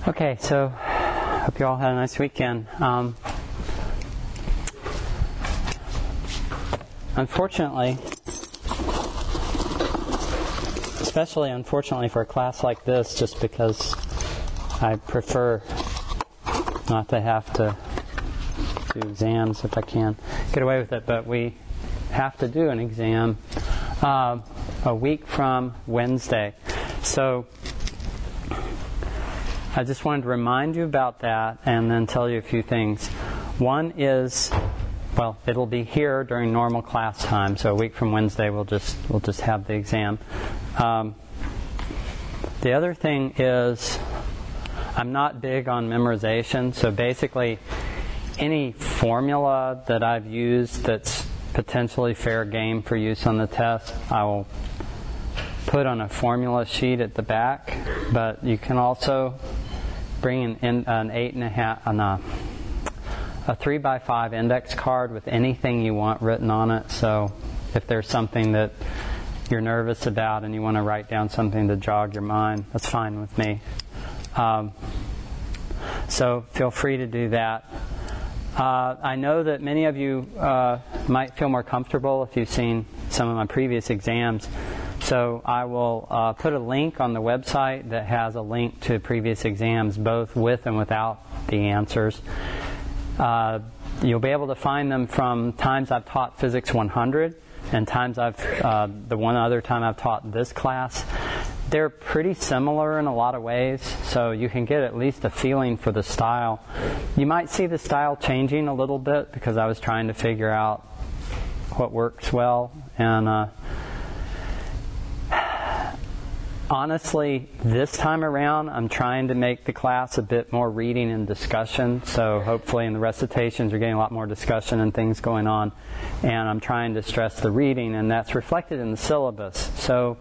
Okay, so hope you all had a nice weekend. Unfortunately, especially unfortunately for a class like this, just because I prefer not to have to do exams if I can get away with it, but we have to do an exam a week from Wednesday. So I just wanted to remind you about that and then tell you a few things. One is, well, it'll be here during normal class time, so a week from Wednesday we'll just have the exam. The other thing is, I'm not big on memorization, so basically any formula that I've used that's potentially fair game for use on the test, I will put on a formula sheet at the back, but you can also bring an 8.5, a 3x5 index card with anything you want written on it. So if there's something that you're nervous about and you want to write down something to jog your mind, that's fine with me. So feel free to do that. I know that many of you might feel more comfortable if you've seen some of my previous exams. So I will put a link on the website that has a link to previous exams, both with and without the answers. You'll be able to find them from times I've taught Physics 100 and times the one other time I've taught this class. They're pretty similar in a lot of ways, so you can get at least a feeling for the style. You might see the style changing a little bit because I was trying to figure out what works well. And honestly, this time around, I'm trying to make the class a bit more reading and discussion. So hopefully in the recitations, you're getting a lot more discussion and things going on. And I'm trying to stress the reading, and that's reflected in the syllabus. So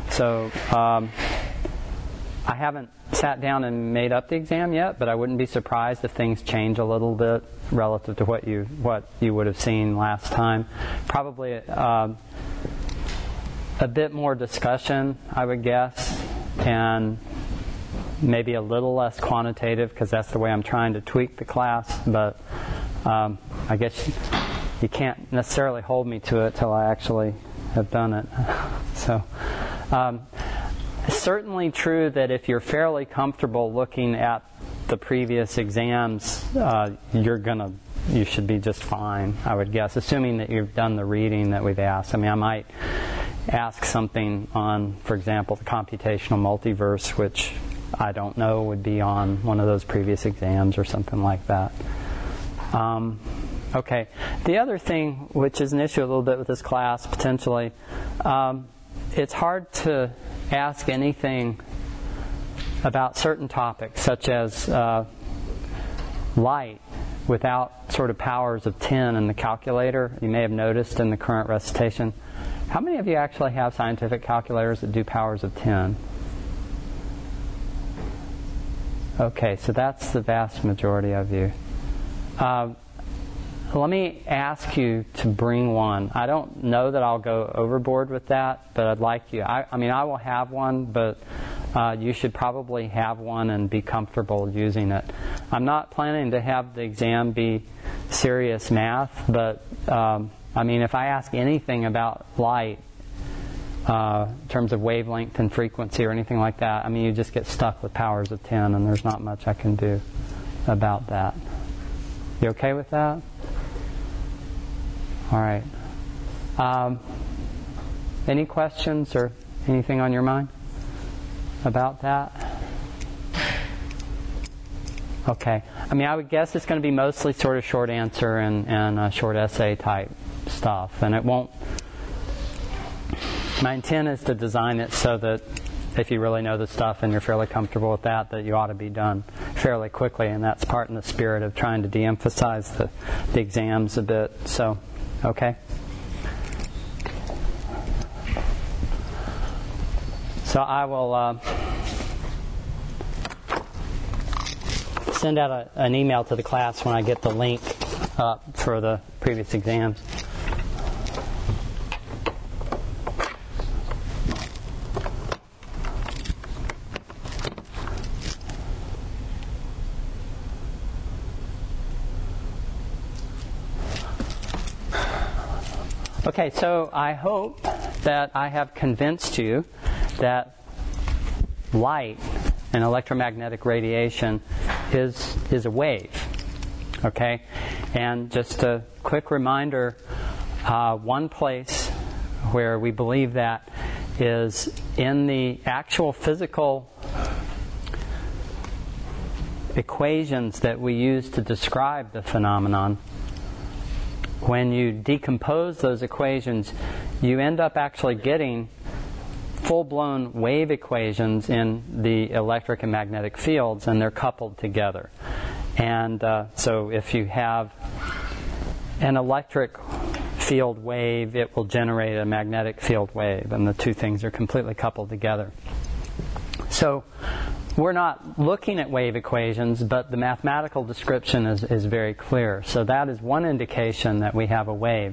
I haven't sat down and made up the exam yet, but I wouldn't be surprised if things change a little bit relative to what you would have seen last time. Probably a bit more discussion, I would guess, and maybe a little less quantitative because that's the way I'm trying to tweak the class. But I guess you can't necessarily hold me to it till I actually have done it. So it's certainly true that if you're fairly comfortable looking at the previous exams, you should be just fine, I would guess, assuming that you've done the reading that we've asked. I mean, I might ask something on, for example, the computational multiverse, which I don't know would be on one of those previous exams or something like that. Okay. The other thing, which is an issue a little bit with this class, potentially, it's hard to ask anything about certain topics, such as light, without sort of powers of 10 in the calculator. You may have noticed in the current recitation. How many of you actually have scientific calculators that do powers of 10? Okay, so that's the vast majority of you. Let me ask you to bring one. I don't know that I'll go overboard with that, but I'd like you. I mean, I will have one, but you should probably have one and be comfortable using it. I'm not planning to have the exam be serious math, but I mean, if I ask anything about light, in terms of wavelength and frequency or anything like that, I mean, you just get stuck with powers of 10, and there's not much I can do about that. You okay with that? All right. Any questions or anything on your mind about that? Okay. I mean, I would guess it's going to be mostly sort of short answer and short essay type stuff, and it won't. My intent is to design it so that if you really know the stuff and you're fairly comfortable with that you ought to be done fairly quickly, and that's part in the spirit of trying to de-emphasize the exams a bit. So, okay. So I will send out an email to the class when I get the link up for the previous exams. Okay, so I hope that I have convinced you that light and electromagnetic radiation is a wave. Okay? And just a quick reminder, one place where we believe that is in the actual physical equations that we use to describe the phenomenon. When you decompose those equations, you end up actually getting full-blown wave equations in the electric and magnetic fields, and they're coupled together. And so if you have an electric field wave, it will generate a magnetic field wave, and the two things are completely coupled together. So we're not looking at wave equations, but the mathematical description is very clear. So that is one indication that we have a wave.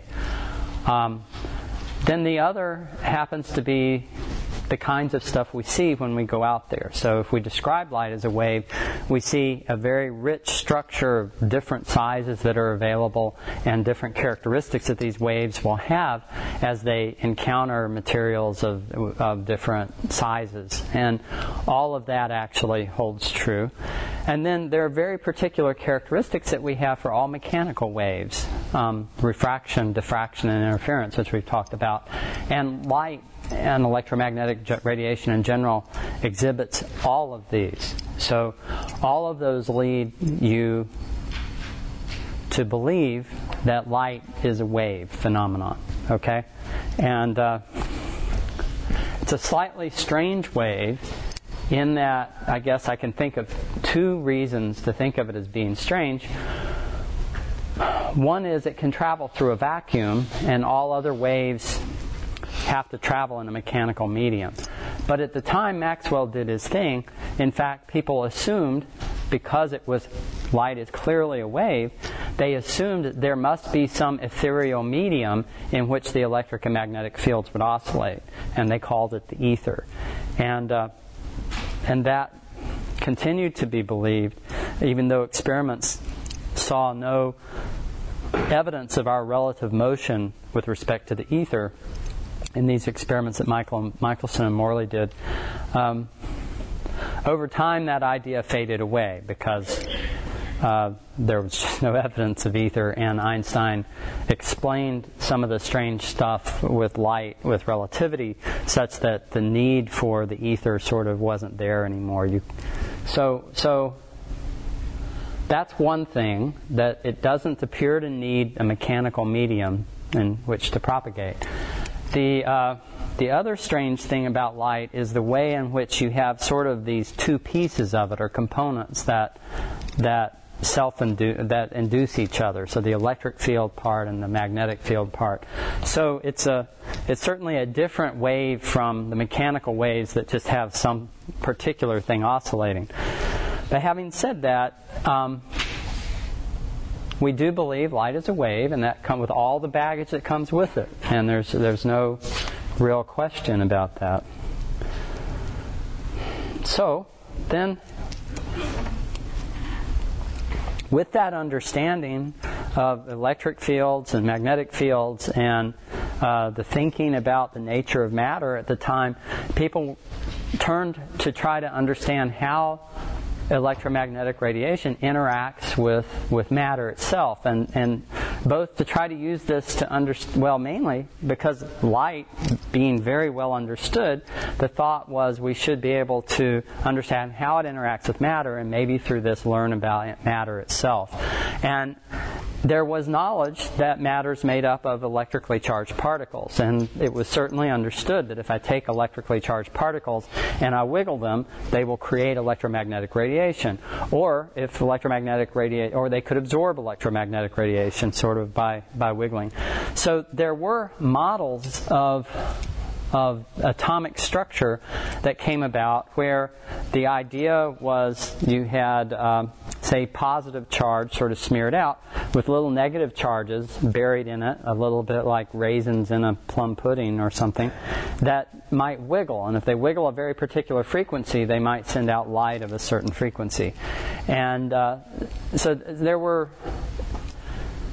Then the other happens to be the kinds of stuff we see when we go out there. So if we describe light as a wave, we see a very rich structure of different sizes that are available and different characteristics that these waves will have as they encounter materials of different sizes. And all of that actually holds true. And then there are very particular characteristics that we have for all mechanical waves. Refraction, diffraction, and interference, which we've talked about. And light and electromagnetic radiation in general exhibits all of these. So all of those lead you to believe that light is a wave phenomenon. Okay? And it's a slightly strange wave in that I guess I can think of two reasons to think of it as being strange. One is it can travel through a vacuum, and all other waves have to travel in a mechanical medium. But at the time Maxwell did his thing, in fact, people assumed, because light is clearly a wave, they assumed that there must be some ethereal medium in which the electric and magnetic fields would oscillate, and they called it the ether. And that continued to be believed, even though experiments saw no evidence of our relative motion with respect to the ether in these experiments that Michelson and Morley did. Over time, that idea faded away because there was just no evidence of ether, and Einstein explained some of the strange stuff with light, with relativity, such that the need for the ether sort of wasn't there anymore. So that's one thing, that it doesn't appear to need a mechanical medium in which to propagate. The other strange thing about light is the way in which you have sort of these two pieces of it, or components that induce each other. So the electric field part and the magnetic field part. So it's certainly a different wave from the mechanical waves that just have some particular thing oscillating. But having said that, we do believe light is a wave, and that comes with all the baggage that comes with it. And there's no real question about that. So, then, with that understanding of electric fields and magnetic fields and the thinking about the nature of matter at the time, people turned to try to understand how electromagnetic radiation interacts with matter itself, and both to try to use this to mainly because light being very well understood, the thought was we should be able to understand how it interacts with matter, and maybe through this learn about matter itself. And there was knowledge that matter is made up of electrically charged particles, and it was certainly understood that if I take electrically charged particles and I wiggle them, they will create electromagnetic radiation, or if or they could absorb electromagnetic radiation sort of by wiggling. So there were models of atomic structure that came about where the idea was you had, say, positive charge sort of smeared out with little negative charges buried in it, a little bit like raisins in a plum pudding or something, that might wiggle. And if they wiggle a very particular frequency, they might send out light of a certain frequency. And so there were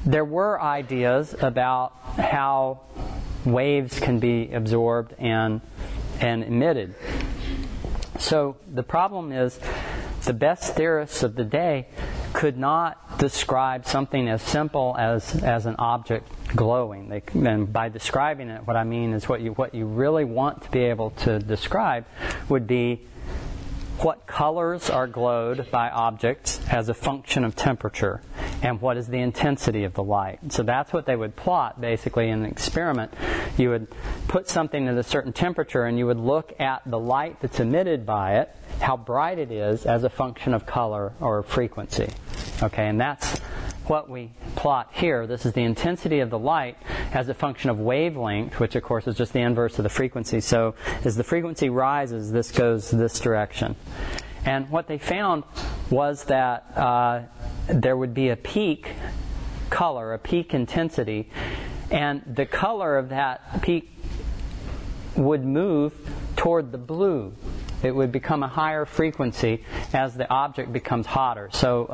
there were ideas about how waves can be absorbed and emitted. So the problem is the best theorists of the day could not describe something as simple as an object glowing. And by describing it, what I mean is what you really want to be able to describe would be what colors are glowed by objects as a function of temperature, and what is the intensity of the light. So that's what they would plot basically in an experiment. You would put something at a certain temperature and you would look at the light that's emitted by it, how bright it is, as a function of color or frequency. Okay, and that's what we plot here. This is the intensity of the light as a function of wavelength, which of course is just the inverse of the frequency. So as the frequency rises, this goes this direction. And what they found was that there would be a peak color, a peak intensity, and the color of that peak would move toward the blue. It would become a higher frequency as the object becomes hotter. So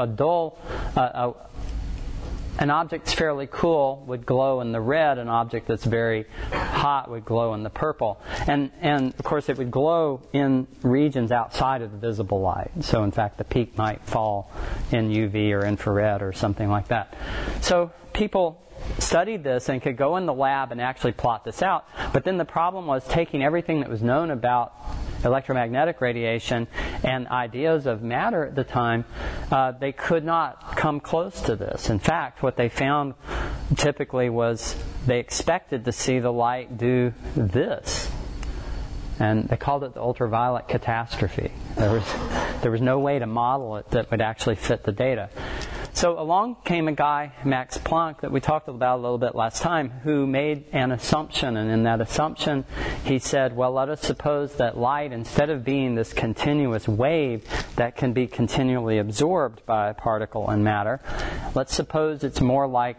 an object that's fairly cool would glow in the red. An object that's very hot would glow in the purple. And of course it would glow in regions outside of the visible light. So in fact the peak might fall in UV or infrared or something like that. So people studied this and could go in the lab and actually plot this out. But then the problem was taking everything that was known about electromagnetic radiation and ideas of matter at the time, they could not come close to this. In fact, what they found typically was they expected to see the light do this. And they called it the ultraviolet catastrophe. There was no way to model it that would actually fit the data. So along came a guy, Max Planck, that we talked about a little bit last time, who made an assumption. And in that assumption, he said, well, let us suppose that light, instead of being this continuous wave that can be continually absorbed by a particle in matter, let's suppose it's more like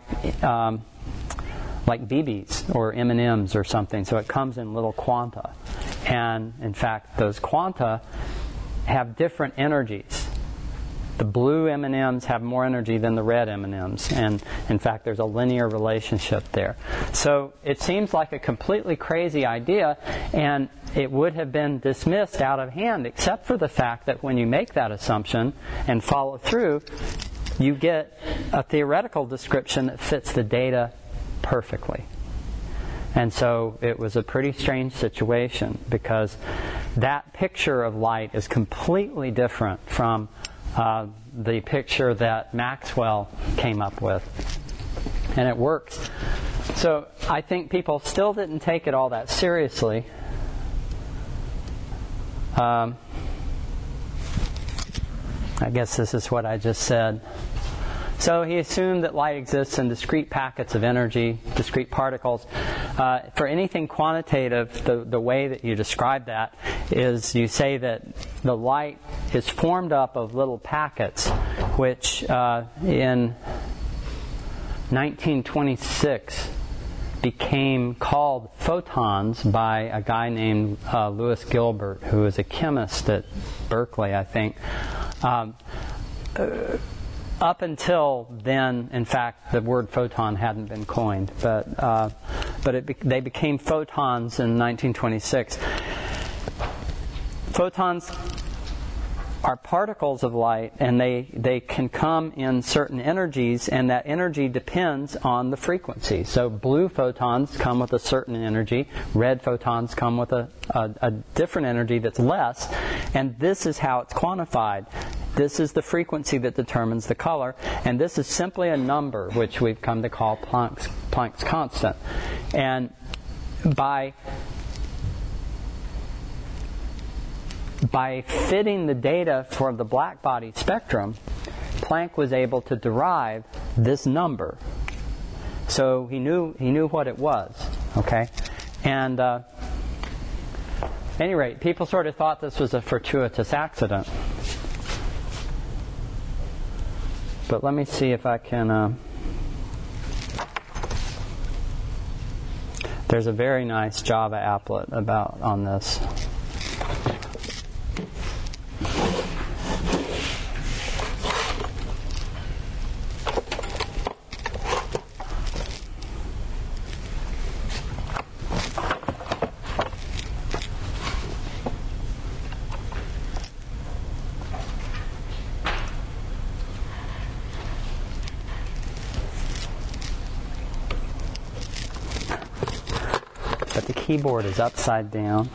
BBs or M&Ms or something. So it comes in little quanta. And in fact, those quanta have different energies. The blue M&Ms have more energy than the red M&Ms, and in fact there's a linear relationship there. So it seems like a completely crazy idea, and it would have been dismissed out of hand, except for the fact that when you make that assumption and follow through, you get a theoretical description that fits the data perfectly. And so it was a pretty strange situation, because that picture of light is completely different from the picture that Maxwell came up with. And it works. So I think people still didn't take it all that seriously. I guess this is what I just said. So he assumed that light exists in discrete packets of energy, discrete particles. For anything quantitative, the way that you describe that is you say that the light is formed up of little packets, which in 1926 became called photons by a guy named Louis Gilbert, who was a chemist at Berkeley, I think. Up until then, in fact, the word photon hadn't been coined, but they became photons in 1926. Photons are particles of light, and they can come in certain energies, and that energy depends on the frequency. So blue photons come with a certain energy, red photons come with a different energy that's less, and this is how it's quantified. This is the frequency that determines the color, and this is simply a number, which we've come to call Planck's constant. And by fitting the data for the black body spectrum, Planck was able to derive this number. So he knew what it was. Okay, and at any rate, people sort of thought this was a fortuitous accident. But let me see if I can... there's a very nice Java applet on this. keyboard is upside down.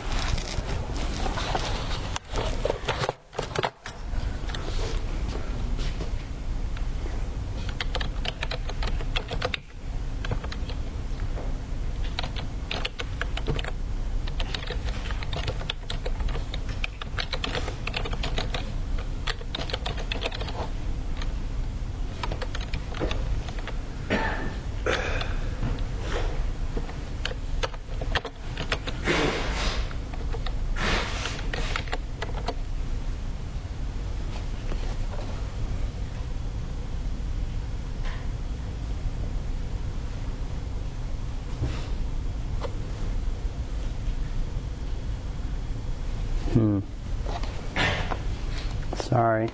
Sorry.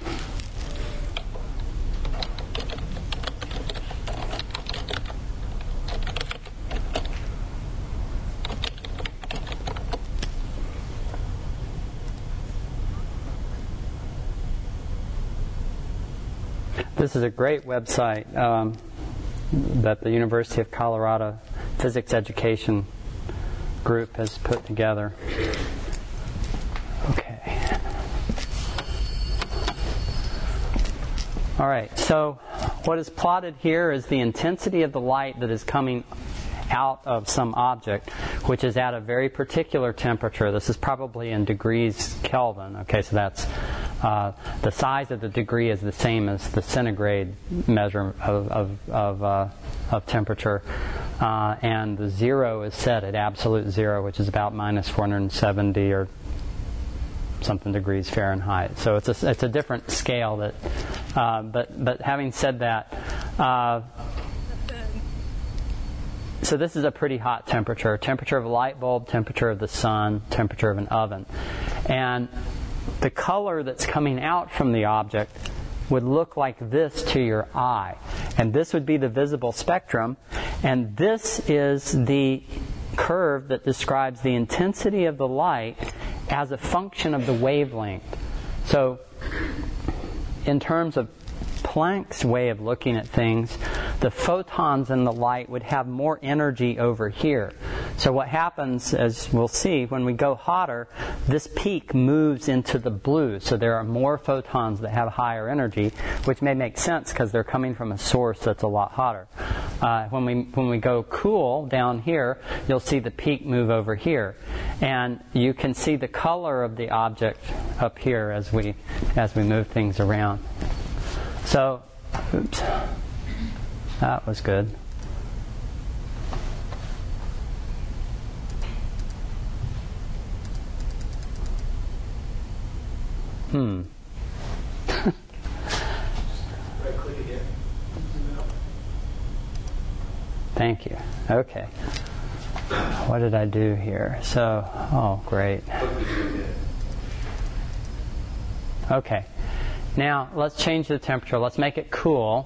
This is a great website that the University of Colorado Physics Education Group has put together. Okay. All right, so what is plotted here is the intensity of the light that is coming out of some object, which is at a very particular temperature. This is probably in degrees Kelvin. Okay, so that's the size of the degree is the same as the centigrade measure of temperature, and the zero is set at absolute zero, which is about minus 470 or something degrees Fahrenheit. So it's a different scale that. But having said that. So this is a pretty hot temperature of a light bulb, temperature of the sun, temperature of an oven. And the color that's coming out from the object would look like this to your eye. And this would be the visible spectrum. And this is the curve that describes the intensity of the light as a function of the wavelength. So in terms of Planck's way of looking at things, the photons in the light would have more energy over here. So what happens, as we'll see, when we go hotter, this peak moves into the blue. So there are more photons that have higher energy, which may make sense because they're coming from a source that's a lot hotter. When we go cool down here, you'll see the peak move over here. And you can see the color of the object up here as we move things around. So, oops, that was good. Thank you. Okay. What did I do here? So, oh, great. Okay. Now, let's change the temperature. Let's make it cool.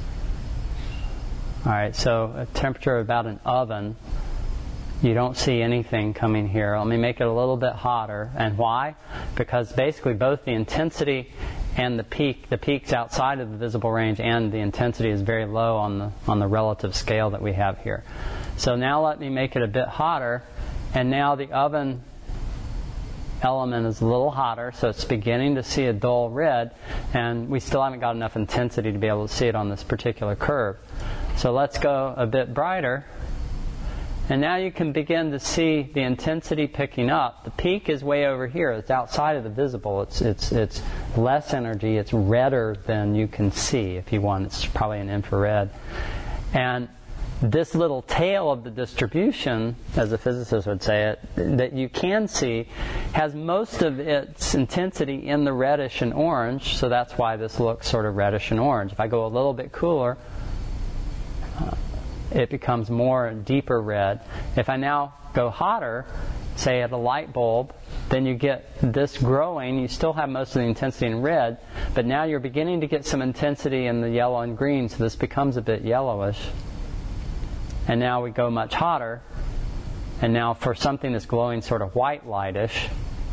All right, so a temperature of about an oven. You don't see anything coming here. Let me make it a little bit hotter. And why? Because basically both the intensity and the peak's outside of the visible range, and the intensity is very low on the relative scale that we have here. So now let me make it a bit hotter. And now the oven element is a little hotter, so it's beginning to see a dull red, and we still haven't got enough intensity to be able to see it on this particular curve. So let's go a bit brighter, and now you can begin to see the intensity picking up. The peak is way over here. It's outside of the visible. It's less energy. It's redder than you can see if you want. It's probably an infrared. And this little tail of the distribution, as a physicist would say it, that you can see, has most of its intensity in the reddish and orange, so that's why this looks sort of reddish and orange. If I go a little bit cooler, it becomes more deeper red. If I now go hotter, say at a light bulb, then you get this growing. You still have most of the intensity in red, but now you're beginning to get some intensity in the yellow and green, so this becomes a bit yellowish. And now we go much hotter. And now for something that's glowing sort of white lightish,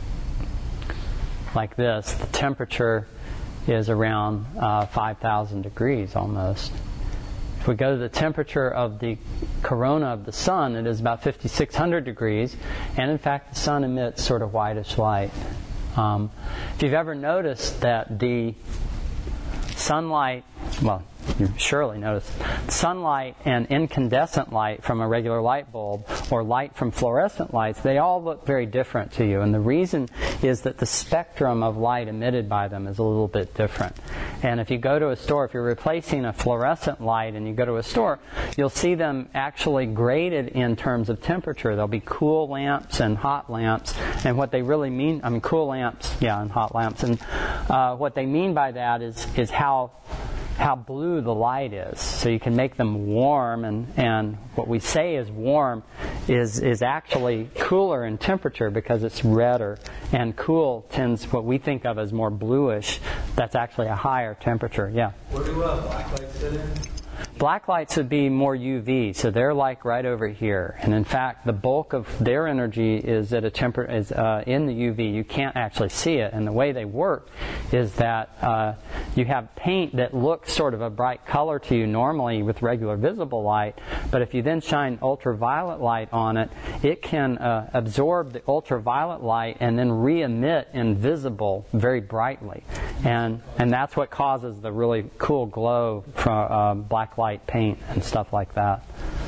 like this, the temperature is around 5,000 degrees almost. If If we go to the temperature of the corona of the sun, it is about 5,600 degrees, and in fact the sun emits sort of whitish light. If you've ever noticed that the sunlight, well, you've surely noticed, sunlight and incandescent light from a regular light bulb or light from fluorescent lights, they all look very different to you. And the reason is that the spectrum of light emitted by them is a little bit different. And if you go to a store, if you're replacing a fluorescent light and you go to a store, you'll see them actually graded in terms of temperature. There'll be cool lamps and hot lamps. And what they really mean, I mean cool lamps, yeah, and hot lamps. And what they mean by that is how blue the light is. So you can make them warm, and what we say is warm is actually cooler in temperature because it's redder, and cool tends what we think of as more bluish. That's actually a higher temperature. Yeah. Where do black lights fit in? Black lights would be more UV, so they're like right over here. And in fact, the bulk of their energy is at a is in the UV. You can't actually see it. And the way they work is that you have paint that looks sort of a bright color to you normally with regular visible light, but if you then shine ultraviolet light on it, it can absorb the ultraviolet light and then re-emit invisible very brightly. And that's what causes the really cool glow from black light paint and stuff like that.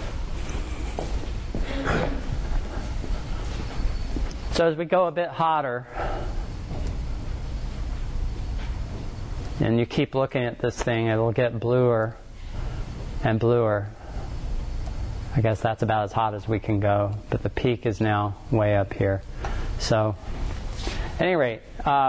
So as we go a bit hotter, and you keep looking at this thing, it'll get bluer and bluer. I guess that's about as hot as we can go, but the peak is now way up here. So, at any rate,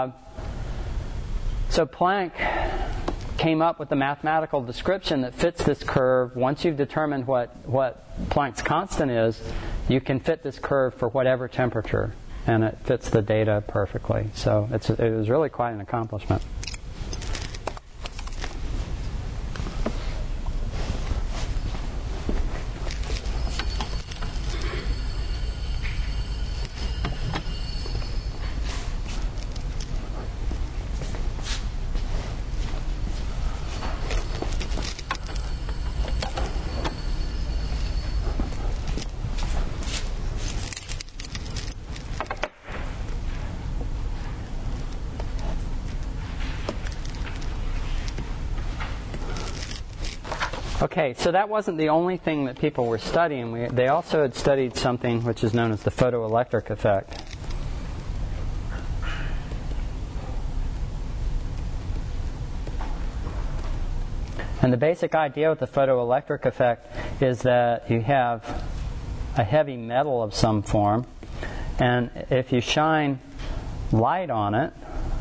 so Planck came up with the mathematical description that fits this curve. Once you've determined what Planck's constant is, you can fit this curve for whatever temperature, and it fits the data perfectly. So it was really quite an accomplishment. Okay, so that wasn't the only thing that people were studying. They also had studied something which is known as the photoelectric effect. And the basic idea with the photoelectric effect is that you have a heavy metal of some form, and if you shine light on it,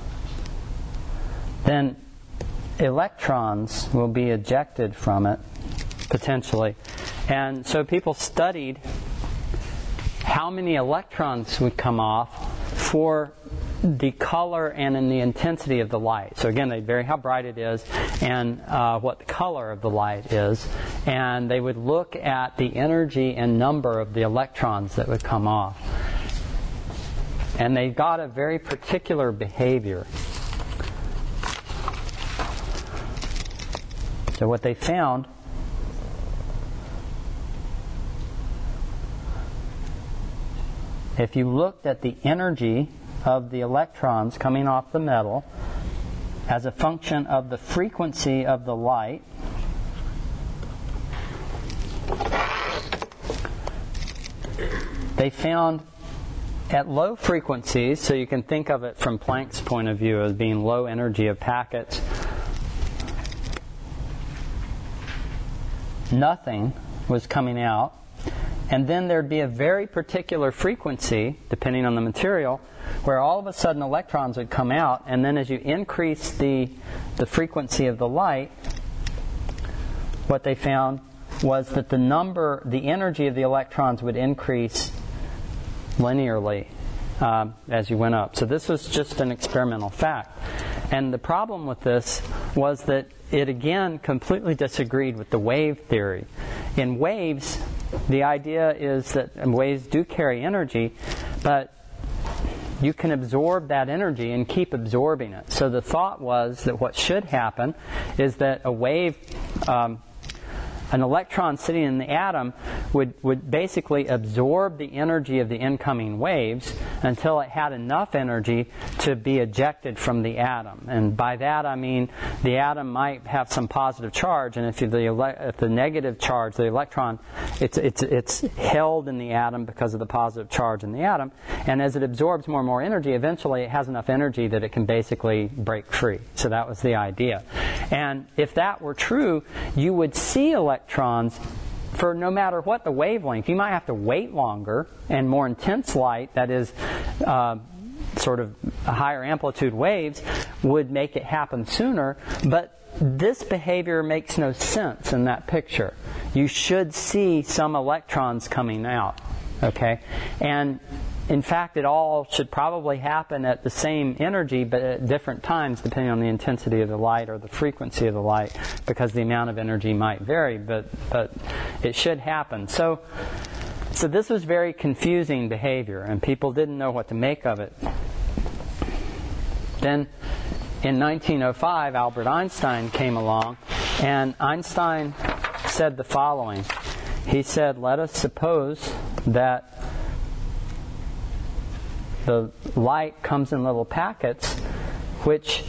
then electrons will be ejected from it, potentially. And so people studied how many electrons would come off for the color and in the intensity of the light. So again, they vary how bright it is and what the color of the light is. And they would look at the energy and number of the electrons that would come off. And they got a very particular behavior. So what they found if you looked at the energy of the electrons coming off the metal as a function of the frequency of the light, they found at low frequencies, so you can think of it from Planck's point of view as being low energy of packets, nothing was coming out. And then there'd be a very particular frequency, depending on the material, where all of a sudden electrons would come out, and then as you increase the frequency of the light, what they found was that the energy of the electrons would increase linearly as you went up. So this was just an experimental fact. And the problem with this was that it again completely disagreed with the wave theory. In waves, the idea is that waves do carry energy, but you can absorb that energy and keep absorbing it. So the thought was that what should happen is that a wave an electron sitting in the atom would basically absorb the energy of the incoming waves until it had enough energy to be ejected from the atom. And by that I mean the atom might have some positive charge, and if the negative charge, the electron, it's held in the atom because of the positive charge in the atom, and as it absorbs more and more energy, eventually it has enough energy that it can basically break free. So that was the idea. And if that were true, you would see electrons for no matter what the wavelength. You might have to wait longer, and more intense light, that is sort of higher amplitude waves, would make it happen sooner. But this behavior makes no sense in that picture. You should see some electrons coming out. Okay? And in fact, it all should probably happen at the same energy, but at different times, depending on the intensity of the light or the frequency of the light, because the amount of energy might vary, but it should happen. So this was very confusing behavior, and people didn't know what to make of it. Then, in 1905, Albert Einstein came along, and Einstein said the following. He said, let us suppose that the light comes in little packets which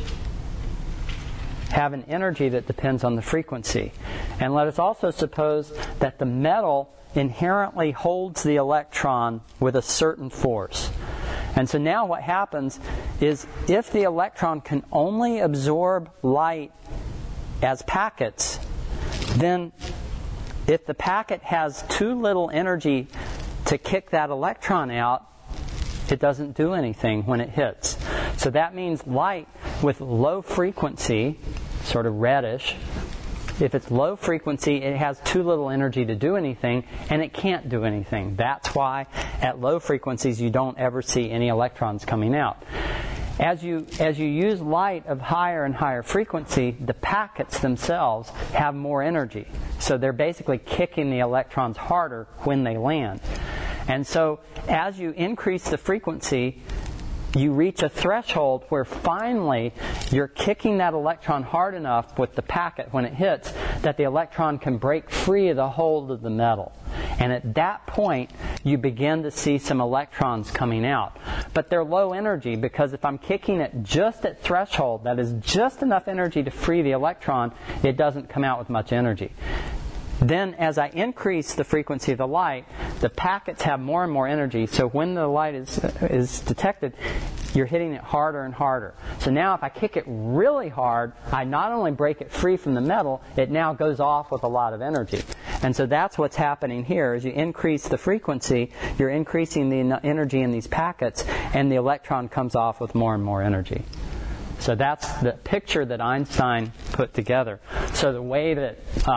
have an energy that depends on the frequency. And let us also suppose that the metal inherently holds the electron with a certain force. And so now what happens is if the electron can only absorb light as packets, then if the packet has too little energy to kick that electron out, it doesn't do anything when it hits. So that means light with low frequency, sort of reddish, if it's low frequency, it has too little energy to do anything, and it can't do anything. That's why at low frequencies you don't ever see any electrons coming out. As you use light of higher and higher frequency, the packets themselves have more energy. So they're basically kicking the electrons harder when they land. And so as you increase the frequency, you reach a threshold where finally you're kicking that electron hard enough with the packet when it hits that the electron can break free of the hold of the metal. And at that point, you begin to see some electrons coming out. But they're low energy because if I'm kicking it just at threshold, that is just enough energy to free the electron, it doesn't come out with much energy. Then as I increase the frequency of the light, the packets have more and more energy, so when the light is detected, you're hitting it harder and harder. So now if I kick it really hard, I not only break it free from the metal, it now goes off with a lot of energy. And so that's what's happening here. As you increase the frequency, you're increasing the energy in these packets, and the electron comes off with more and more energy. So that's the picture that Einstein put together. So the way that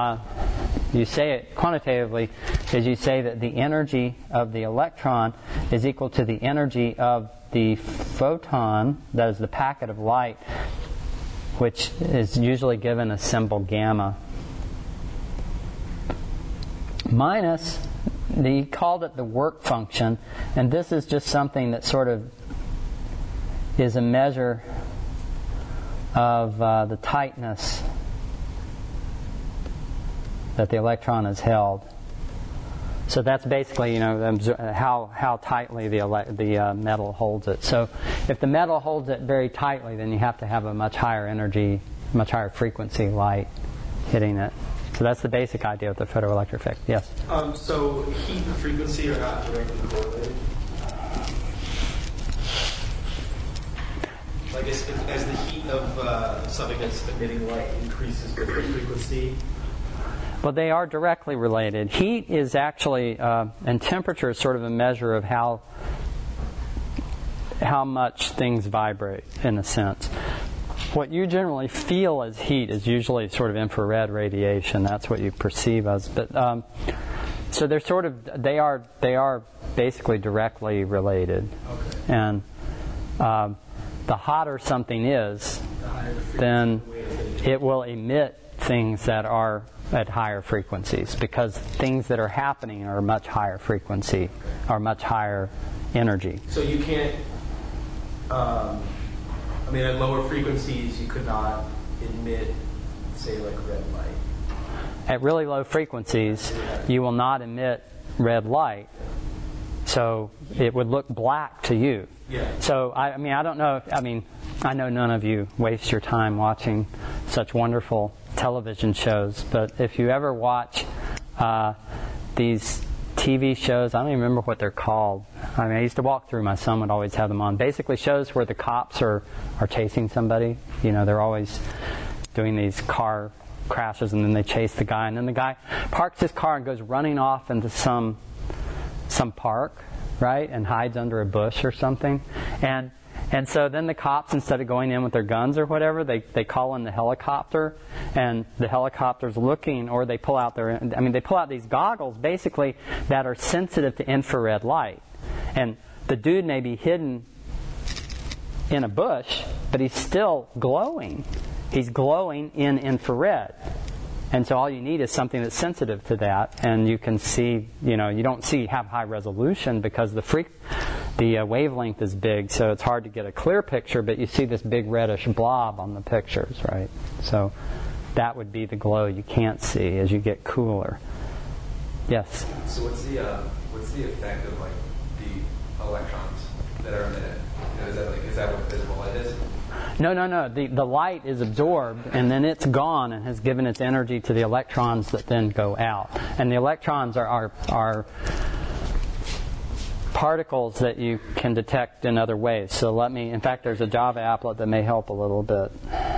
you say it quantitatively is you say that the energy of the electron is equal to the energy of the photon, that is the packet of light, which is usually given a symbol gamma, minus, he called it the work function, and this is just something that sort of is a measure of the tightness that the electron is held. So that's basically, how tightly the metal holds it. So if the metal holds it very tightly, then you have to have a much higher energy, much higher frequency light hitting it. So that's the basic idea of the photoelectric effect. Yes? So heat and frequency are not directly correlated? Like as the heat of something that's emitting light increases with the frequency? Well, they are directly related. Heat is actually, and temperature is sort of a measure of how much things vibrate, in a sense. What you generally feel as heat is usually sort of infrared radiation. That's what you perceive as. But so they're sort of they are basically directly related. Okay. And the hotter something is, then it will emit things that are at higher frequencies, because things that are happening are much higher frequency, are much higher energy. So you can't, at lower frequencies you could not emit, say, like red light. at really low frequencies, you will not emit red light. So it would look black to you. Yeah. So, I don't know. I know none of you waste your time watching such wonderful television shows, but if you ever watch these TV shows, I don't even remember what they're called. I used to walk through, my son would always have them on. Basically shows where the cops are chasing somebody. They're always doing these car crashes, and then they chase the guy, and then the guy parks his car and goes running off into some park, right, and hides under a bush or something. And so then the cops, instead of going in with their guns or whatever, they call in the helicopter, and the helicopter's looking, or they pull out these goggles basically that are sensitive to infrared light. And the dude may be hidden in a bush, but he's still glowing. He's glowing in infrared. And so all you need is something that's sensitive to that, and you can see, you don't have high resolution because the wavelength is big, so it's hard to get a clear picture, but you see this big reddish blob on the pictures, right? So that would be the glow you can't see as you get cooler. Yes? So what's the effect of the electrons that are emitted? Is that what visible light is? No. The light is absorbed, and then it's gone and has given its energy to the electrons that then go out. And the electrons are particles that you can detect in other ways. So in fact, there's a Java applet that may help a little bit.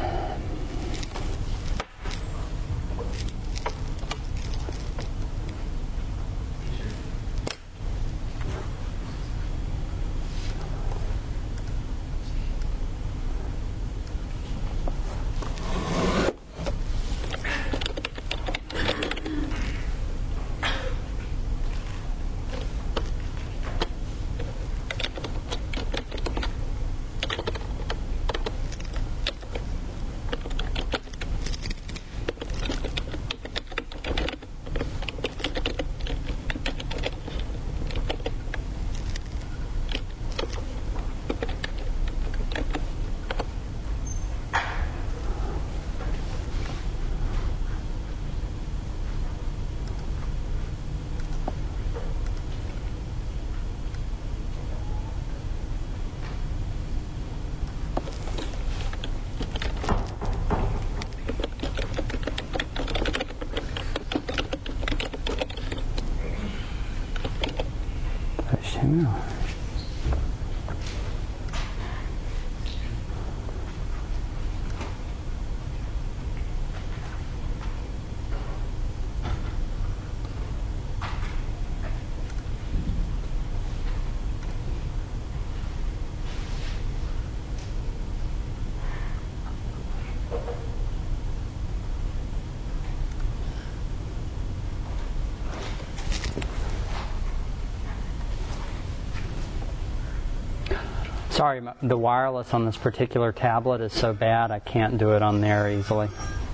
Sorry, the wireless on this particular tablet is so bad I can't do it on there easily.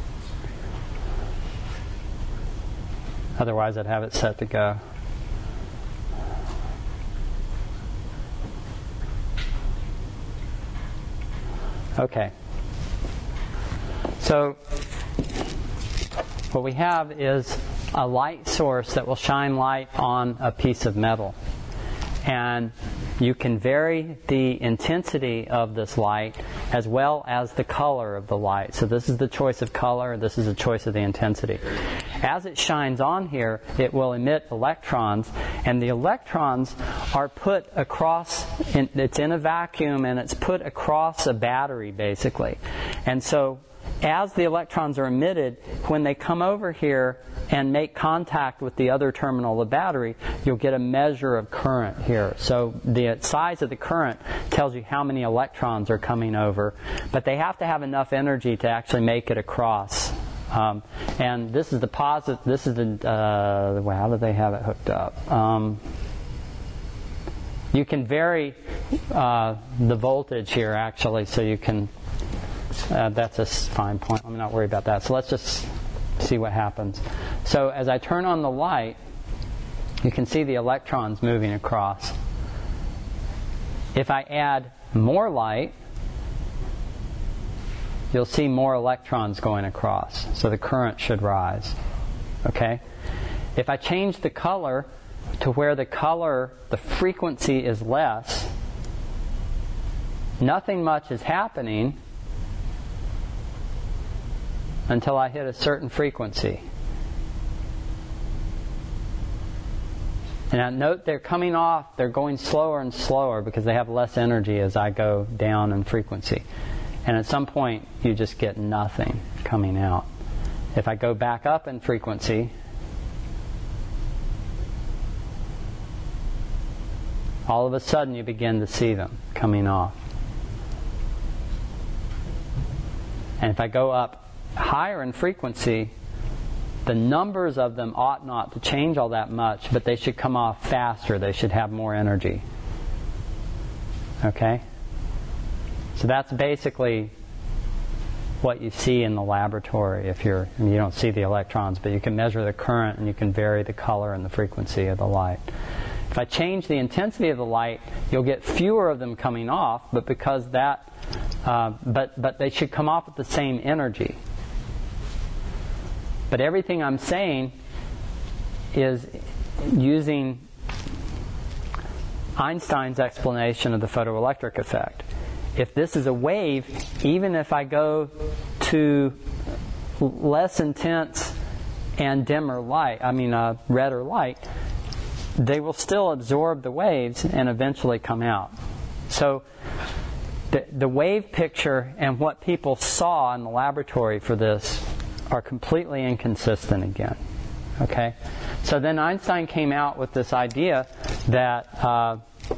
Otherwise I'd have it set to go. Okay. So what we have is a light source that will shine light on a piece of metal. And you can vary the intensity of this light as well as the color of the light. So this is the choice of color, this is the choice of the intensity. As it shines on here, it will emit electrons, and the electrons are put across, it's in a vacuum, and it's put across a battery basically. And so as the electrons are emitted, when they come over here and make contact with the other terminal of the battery, you'll get a measure of current here. So the size of the current tells you how many electrons are coming over, but they have to have enough energy to actually make it across. And this is the positive. This is the how do they have it hooked up? You can vary the voltage here actually, so you can. That's a fine point. I'm not worried about that. So let's just see what happens. So as I turn on the light, you can see the electrons moving across. If I add more light, you'll see more electrons going across. So the current should rise. Okay? If I change the color to where the frequency is less, nothing much is happening until I hit a certain frequency. And now note they're coming off, they're going slower and slower because they have less energy as I go down in frequency. And at some point, you just get nothing coming out. If I go back up in frequency, all of a sudden you begin to see them coming off. And if I go up higher in frequency, the numbers of them ought not to change all that much, but they should come off faster. They should have more energy. Okay? So that's basically what you see in the laboratory. You don't see the electrons, but you can measure the current and you can vary the color and the frequency of the light. If I change the intensity of the light, you'll get fewer of them coming off, but because that, but they should come off at the same energy. But everything I'm saying is using Einstein's explanation of the photoelectric effect. If this is a wave, even if I go to less intense and dimmer light, redder light, they will still absorb the waves and eventually come out. So the wave picture and what people saw in the laboratory for this are completely inconsistent again. Okay? So then Einstein came out with this idea that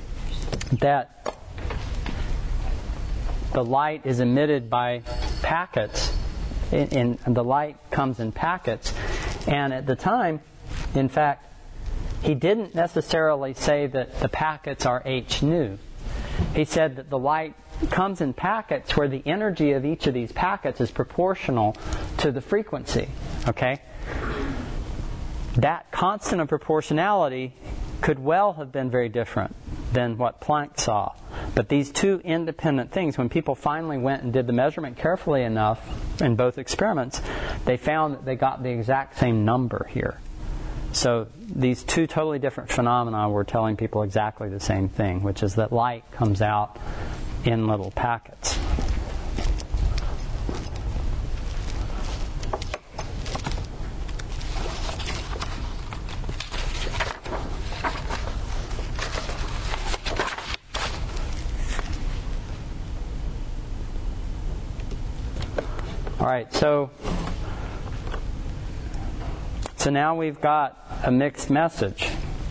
the light is emitted by packets, and the light comes in packets. And at the time, in fact, he didn't necessarily say that the packets are h nu. He said that the light comes in packets where the energy of each of these packets is proportional to the frequency. Okay? That constant of proportionality could well have been very different than what Planck saw. But these two independent things, when people finally went and did the measurement carefully enough in both experiments, they found that they got the exact same number here. So these two totally different phenomena were telling people exactly the same thing, which is that light comes out in little packets. All right, so now we've got a mixed message.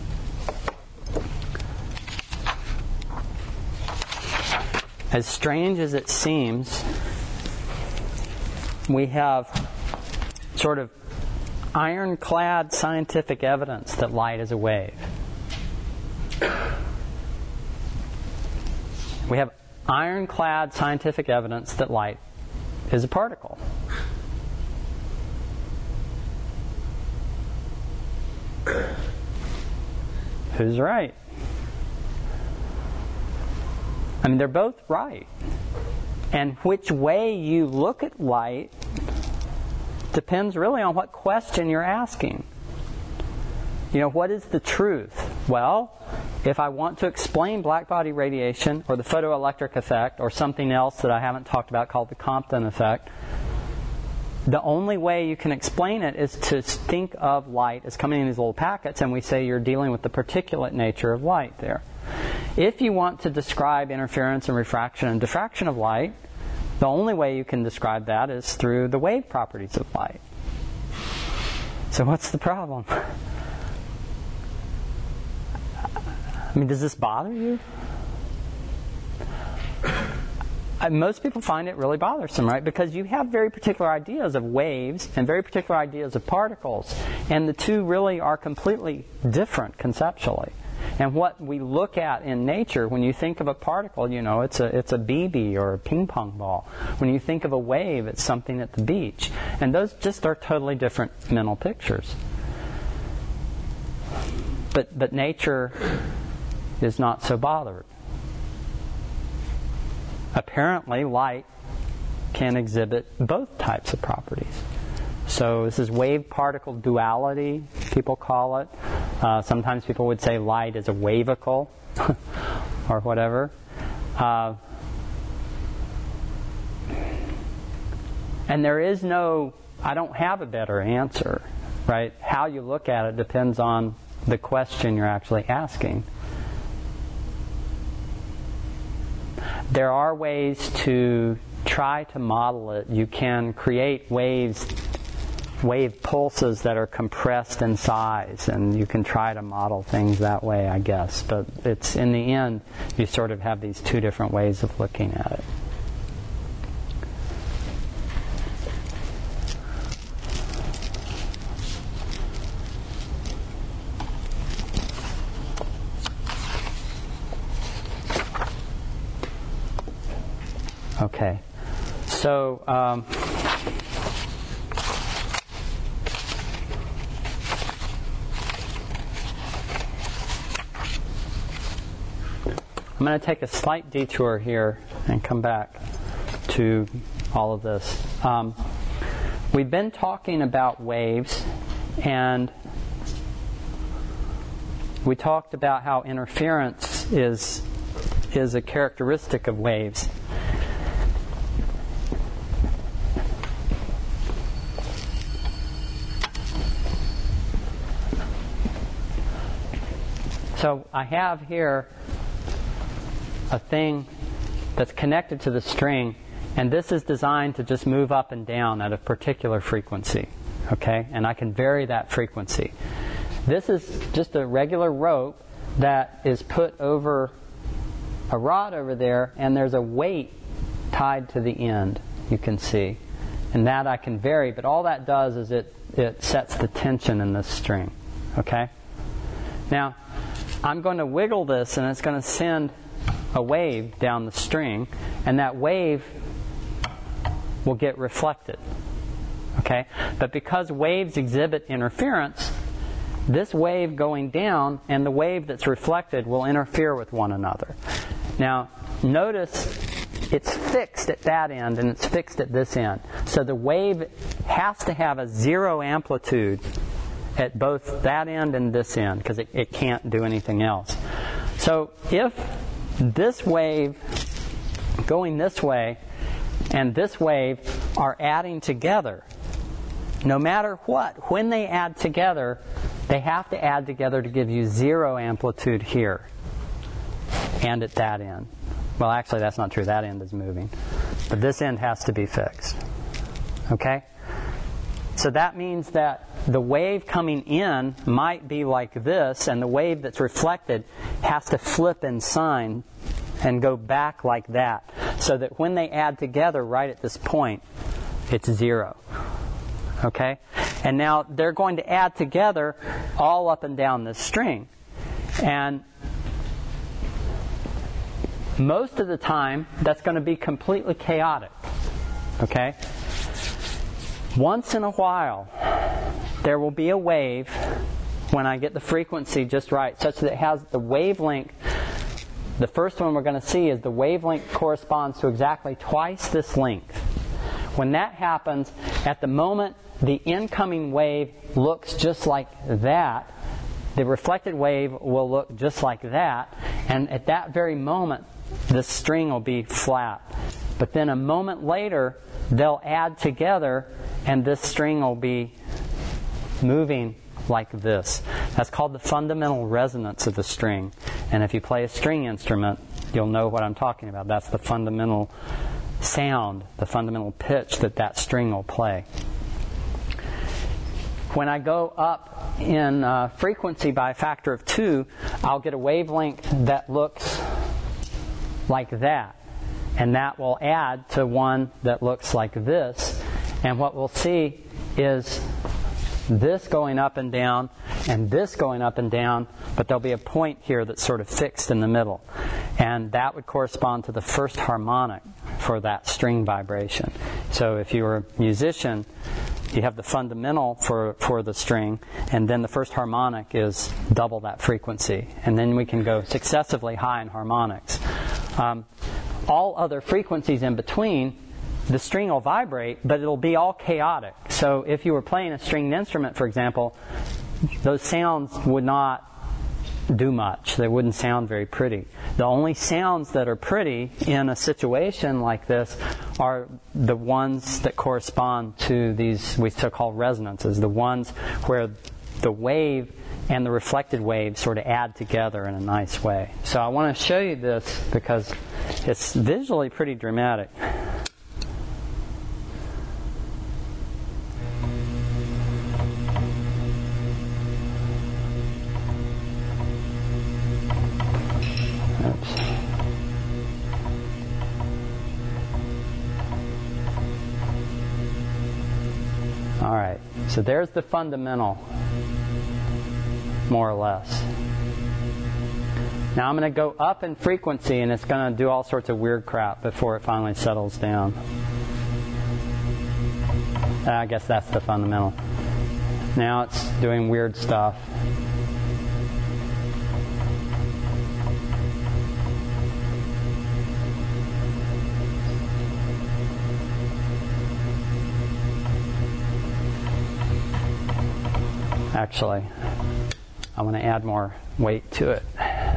As strange as it seems, we have sort of ironclad scientific evidence that light is a wave. We have ironclad scientific evidence that light is a particle. Who's right? They're both right. And which way you look at light depends really on what question you're asking. What is the truth? Well, if I want to explain blackbody radiation or the photoelectric effect or something else that I haven't talked about called the Compton effect, the only way you can explain it is to think of light as coming in these little packets, and we say you're dealing with the particulate nature of light there. If you want to describe interference and refraction and diffraction of light, the only way you can describe that is through the wave properties of light. So what's the problem? Does this bother you? Most people find it really bothersome, right? Because you have very particular ideas of waves and very particular ideas of particles. And the two really are completely different conceptually. And what we look at in nature, when you think of a particle, it's a BB or a ping pong ball. When you think of a wave, it's something at the beach. And those just are totally different mental pictures. But nature is not so bothered. Apparently, light can exhibit both types of properties. So this is wave-particle duality, people call it. Sometimes people would say light is a wavicle or whatever. And there is I don't have a better answer, right? How you look at it depends on the question you're actually asking. There are ways to try to model it. You can create wave pulses that are compressed in size, and you can try to model things that way, I guess. But it's, in the end, you sort of have these two different ways of looking at it. Okay, so I'm going to take a slight detour here and come back to all of this. We've been talking about waves, and we talked about how interference is a characteristic of waves. So I have here a thing that's connected to the string, and this is designed to just move up and down at a particular frequency. Okay? And I can vary that frequency. This is just a regular rope that is put over a rod over there, and there's a weight tied to the end, you can see. And that I can vary, but all that does is it sets the tension in this string. Okay? Now, I'm going to wiggle this, and it's going to send a wave down the string, and that wave will get reflected. Okay? But because waves exhibit interference, this wave going down and the wave that's reflected will interfere with one another. Now, notice it's fixed at that end and it's fixed at this end. So the wave has to have a zero amplitude at both that end and this end, because it can't do anything else. So if this wave going this way and this wave are adding together, no matter what, when they add together, they have to add together to give you zero amplitude here and at that end. Well, actually, that's not true. That end is moving. But this end has to be fixed. Okay? So that means that the wave coming in might be like this, and the wave that's reflected has to flip in sign and go back like that, so that when they add together right at this point, it's zero. Okay? And now they're going to add together all up and down this string. And most of the time, that's going to be completely chaotic. Okay? Once in a while, there will be a wave when I get the frequency just right, such that it has the wavelength. The first one we're going to see is the wavelength corresponds to exactly twice this length. When that happens, at the moment the incoming wave looks just like that, the reflected wave will look just like that, and at that very moment, the string will be flat. But then a moment later, they'll add together, and this string will be moving like this. That's called the fundamental resonance of the string. And if you play a string instrument, you'll know what I'm talking about. That's the fundamental sound, the fundamental pitch that string will play. When I go up in frequency by a factor of 2, I'll get a wavelength that looks like that. And that will add to one that looks like this. And what we'll see is this going up and down, and this going up and down, but there'll be a point here that's sort of fixed in the middle. And that would correspond to the first harmonic for that string vibration. So if you were a musician, you have the fundamental for the string, and then the first harmonic is double that frequency. And then we can go successively high in harmonics. All other frequencies in between the string will vibrate, but it'll be all chaotic. So if you were playing a stringed instrument, for example, those sounds would not do much. They wouldn't sound very pretty. The only sounds that are pretty in a situation like this are the ones that correspond to these we so-called resonances, the ones where the wave and the reflected wave sort of add together in a nice way. So I want to show you this because it's visually pretty dramatic. All right, so there's the fundamental, more or less. Now I'm going to go up in frequency, and it's going to do all sorts of weird crap before it finally settles down. I guess that's the fundamental. Now it's doing weird stuff. Actually, I want to add more weight to it.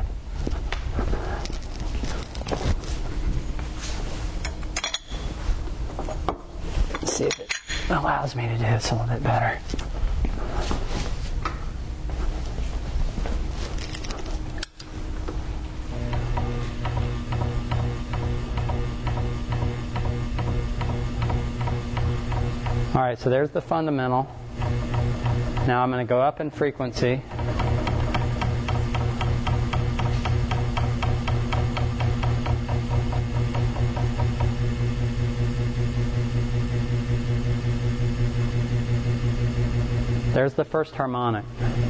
Let's see if it allows me to do this a little bit better. All right, so there's the fundamental. Now I'm going to go up in frequency. There's the first harmonic.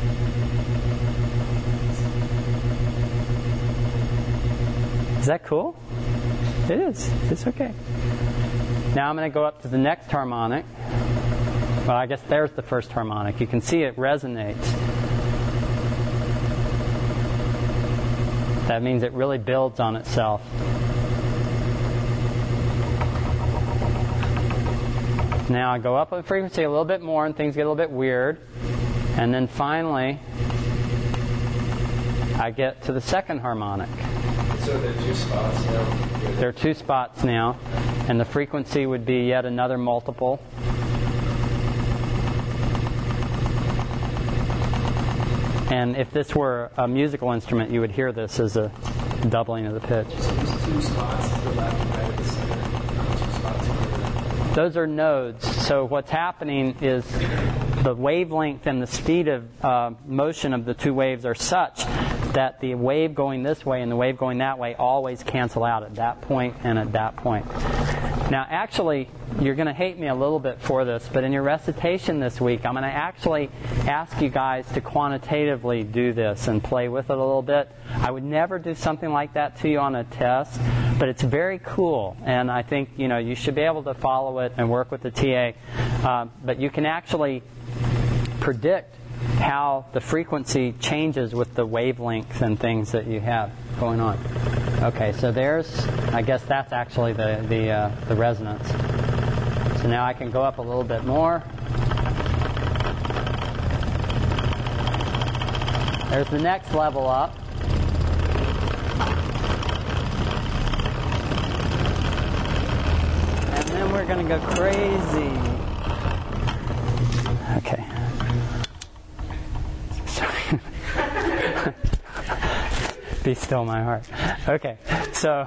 Is that cool? It is. It's okay. Now I'm going to go up to the next harmonic. Well, I guess there's the first harmonic. You can see it resonates. That means it really builds on itself. Now I go up in frequency a little bit more and things get a little bit weird. And then finally, I get to the second harmonic. So there are two spots now? There are two spots now. And the frequency would be yet another multiple. And if this were a musical instrument, you would hear this as a doubling of the pitch. So there's two spots to the left and right of the center, not two spots to the right. Those are nodes. So what's happening is the wavelength and the speed of motion of the two waves are such that the wave going this way and the wave going that way always cancel out at that point and at that point. Now, actually, you're going to hate me a little bit for this, but in your recitation this week, I'm going to actually ask you guys to quantitatively do this and play with it a little bit. I would never do something like that to you on a test, but it's very cool, and I think you should be able to follow it and work with the TA. But you can actually predict how the frequency changes with the wavelength and things that you have going on. Okay, so I guess that's actually the resonance. So now I can go up a little bit more. There's the next level up. And then we're going to go crazy. Okay. Sorry. Be still my heart. Okay, so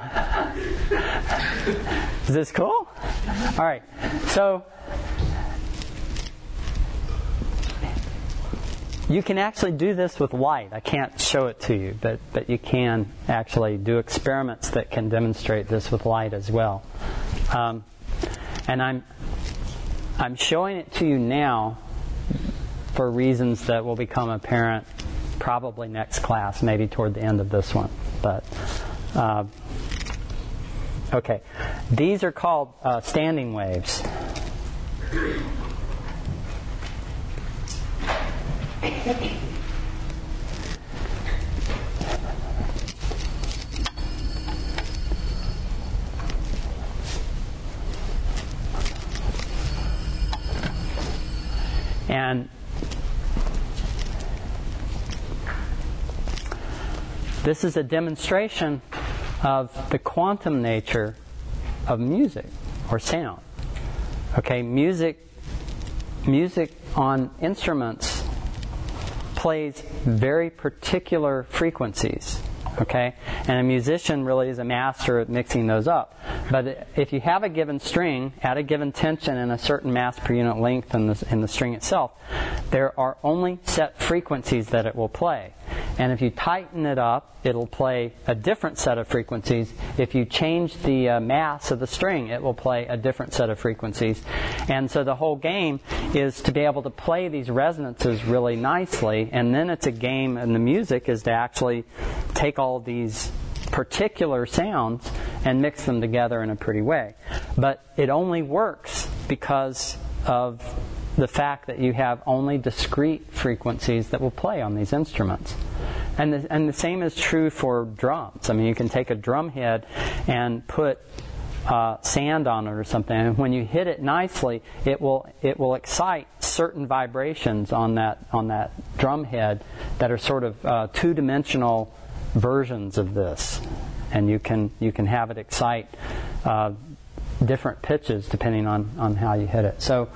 is this cool? All right, so you can actually do this with light. I can't show it to you, but you can actually do experiments that can demonstrate this with light as well. And I'm showing it to you now for reasons that will become apparent probably next class, maybe toward the end of this one. But okay, these are called standing waves. And this is a demonstration of the quantum nature of music or sound. Okay, music on instruments plays very particular frequencies. Okay, and a musician really is a master at mixing those up. But if you have a given string at a given tension and a certain mass per unit length in the string itself, there are only set frequencies that it will play. And if you tighten it up, it'll play a different set of frequencies. If you change the mass of the string, it will play a different set of frequencies. And so the whole game is to be able to play these resonances really nicely. And then it's a game, and the music is to actually take all these particular sounds and mix them together in a pretty way. But it only works because of the fact that you have only discrete frequencies that will play on these instruments. And the same is true for drums. I mean, you can take a drum head and put sand on it or something, and when you hit it nicely, it will excite certain vibrations on that drum head that are sort of two-dimensional versions of this, and you can have it excite different pitches depending on how you hit it. So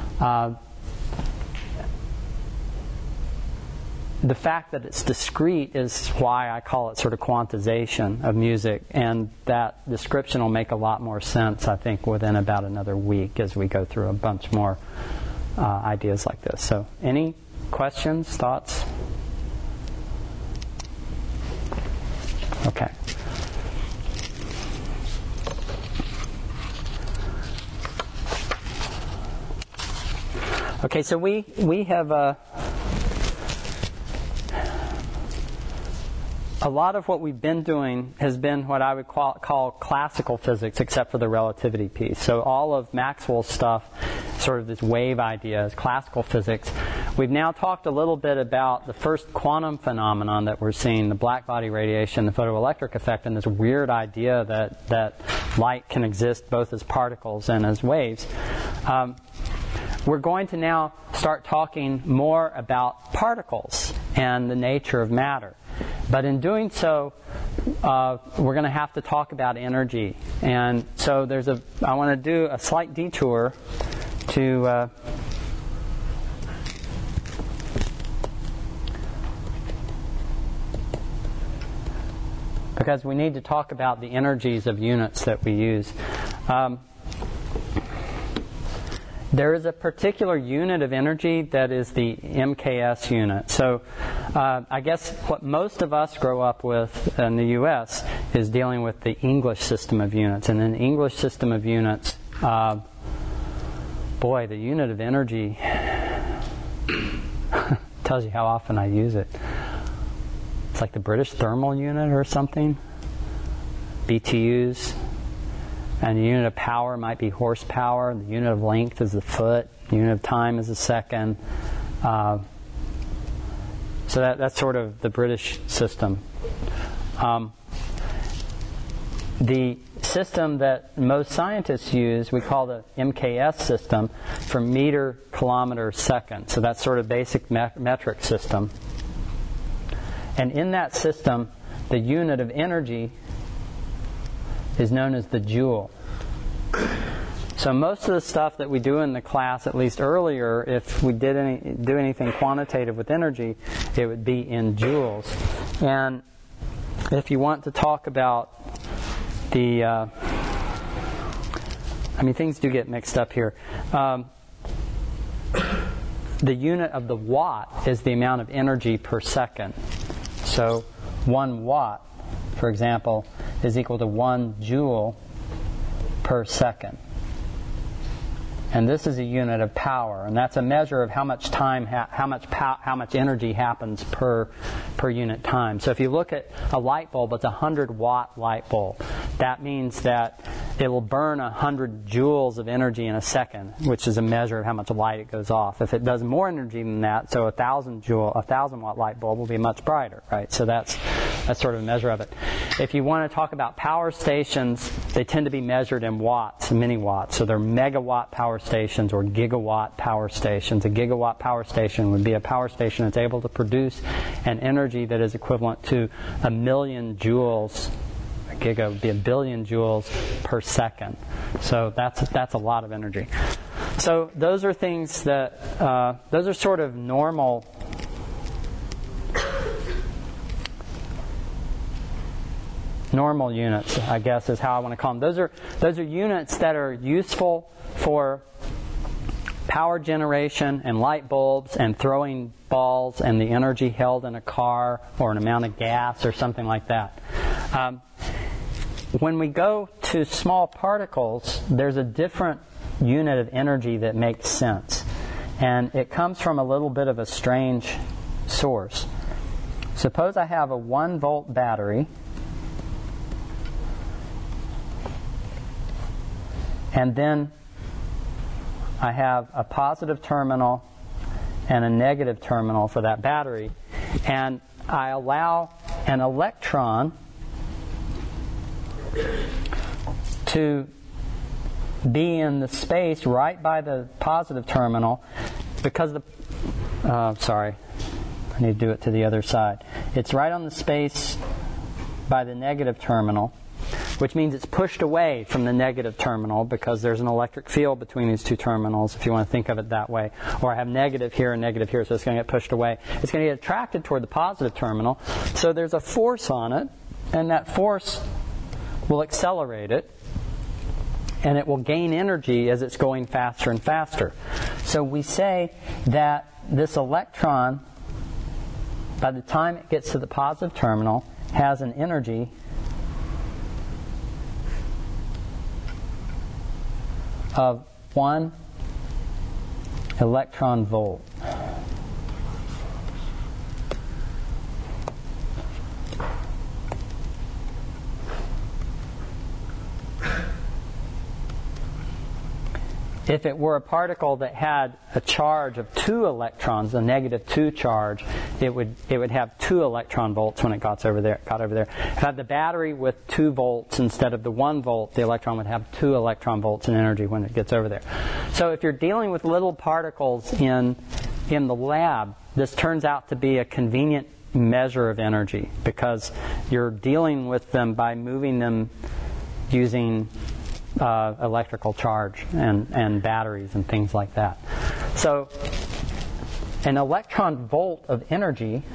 the fact that it's discrete is why I call it sort of quantization of music, and that description will make a lot more sense, I think, within about another week as we go through a bunch more ideas like this. So any questions, thoughts? Okay. Okay, so we have a lot of what we've been doing has been what I would call classical physics, except for the relativity piece. So all of Maxwell's stuff, sort of this wave idea, is classical physics. We've now talked a little bit about the first quantum phenomenon that we're seeing, the black body radiation, the photoelectric effect, and this weird idea that light can exist both as particles and as waves. We're going to now start talking more about particles and the nature of matter. But in doing so, we're going to have to talk about energy. And so I want to do a slight detour to because we need to talk about the energies of units that we use. There is a particular unit of energy that is the MKS unit. So I guess what most of us grow up with in the U.S. is dealing with the English system of units. And in the English system of units, the unit of energy tells you how often I use it. It's like the British thermal unit or something, BTUs. And the unit of power might be horsepower. The unit of length is the foot. The unit of time is a second. So that's sort of the British system. The system that most scientists use, we call the MKS system, for meter, kilometer, second. So that's sort of basic metric system. And in that system, the unit of energy is known as the joule. So most of the stuff that we do in the class, at least earlier, if we do anything quantitative with energy, it would be in joules. And if you want to talk about the things do get mixed up here. The unit of the watt is the amount of energy per second. So 1 watt, for example, is equal to 1 joule per second. And this is a unit of power, and that's a measure of how much time, how much energy happens per unit time. So if you look at a light bulb, it's a 100-watt light bulb. That means that it will burn 100 joules of energy in a second, which is a measure of how much light it goes off. If it does more energy than that, so a 1,000-watt light bulb will be much brighter, right? So that's That's sort of a measure of it. If you want to talk about power stations, they tend to be measured in watts, many watts. So they're megawatt power stations or gigawatt power stations. A gigawatt power station would be a power station that's able to produce an energy that is equivalent to 1,000,000 joules. A giga would be 1,000,000,000 joules per second. So that's a lot of energy. So those are things that, those are sort of normal units, I guess is how I want to call them. Those are units that are useful for power generation and light bulbs and throwing balls and the energy held in a car or an amount of gas or something like that. When we go to small particles, there's a different unit of energy that makes sense. And it comes from a little bit of a strange source. Suppose I have a 1-volt battery, and then I have a positive terminal and a negative terminal for that battery, and I allow an electron to be in the space right by the positive terminal, because sorry, I need to do it to the other side. It's right on the space by the negative terminal, which means it's pushed away from the negative terminal because there's an electric field between these two terminals, if you want to think of it that way. Or I have negative here and negative here, so it's going to get pushed away. It's going to get attracted toward the positive terminal. So there's a force on it, and that force will accelerate it, and it will gain energy as it's going faster and faster. So we say that this electron, by the time it gets to the positive terminal, has an energy of 1 electron volt. If it were a particle that had a charge of 2 electrons, a negative 2 charge, it would have 2 electron volts when it got over there. If I had the battery with 2 volts instead of the 1 volt, the electron would have 2 electron volts in energy when it gets over there. So if you're dealing with little particles in the lab, this turns out to be a convenient measure of energy because you're dealing with them by moving them using electrical charge and batteries and things like that. So an electron volt of energy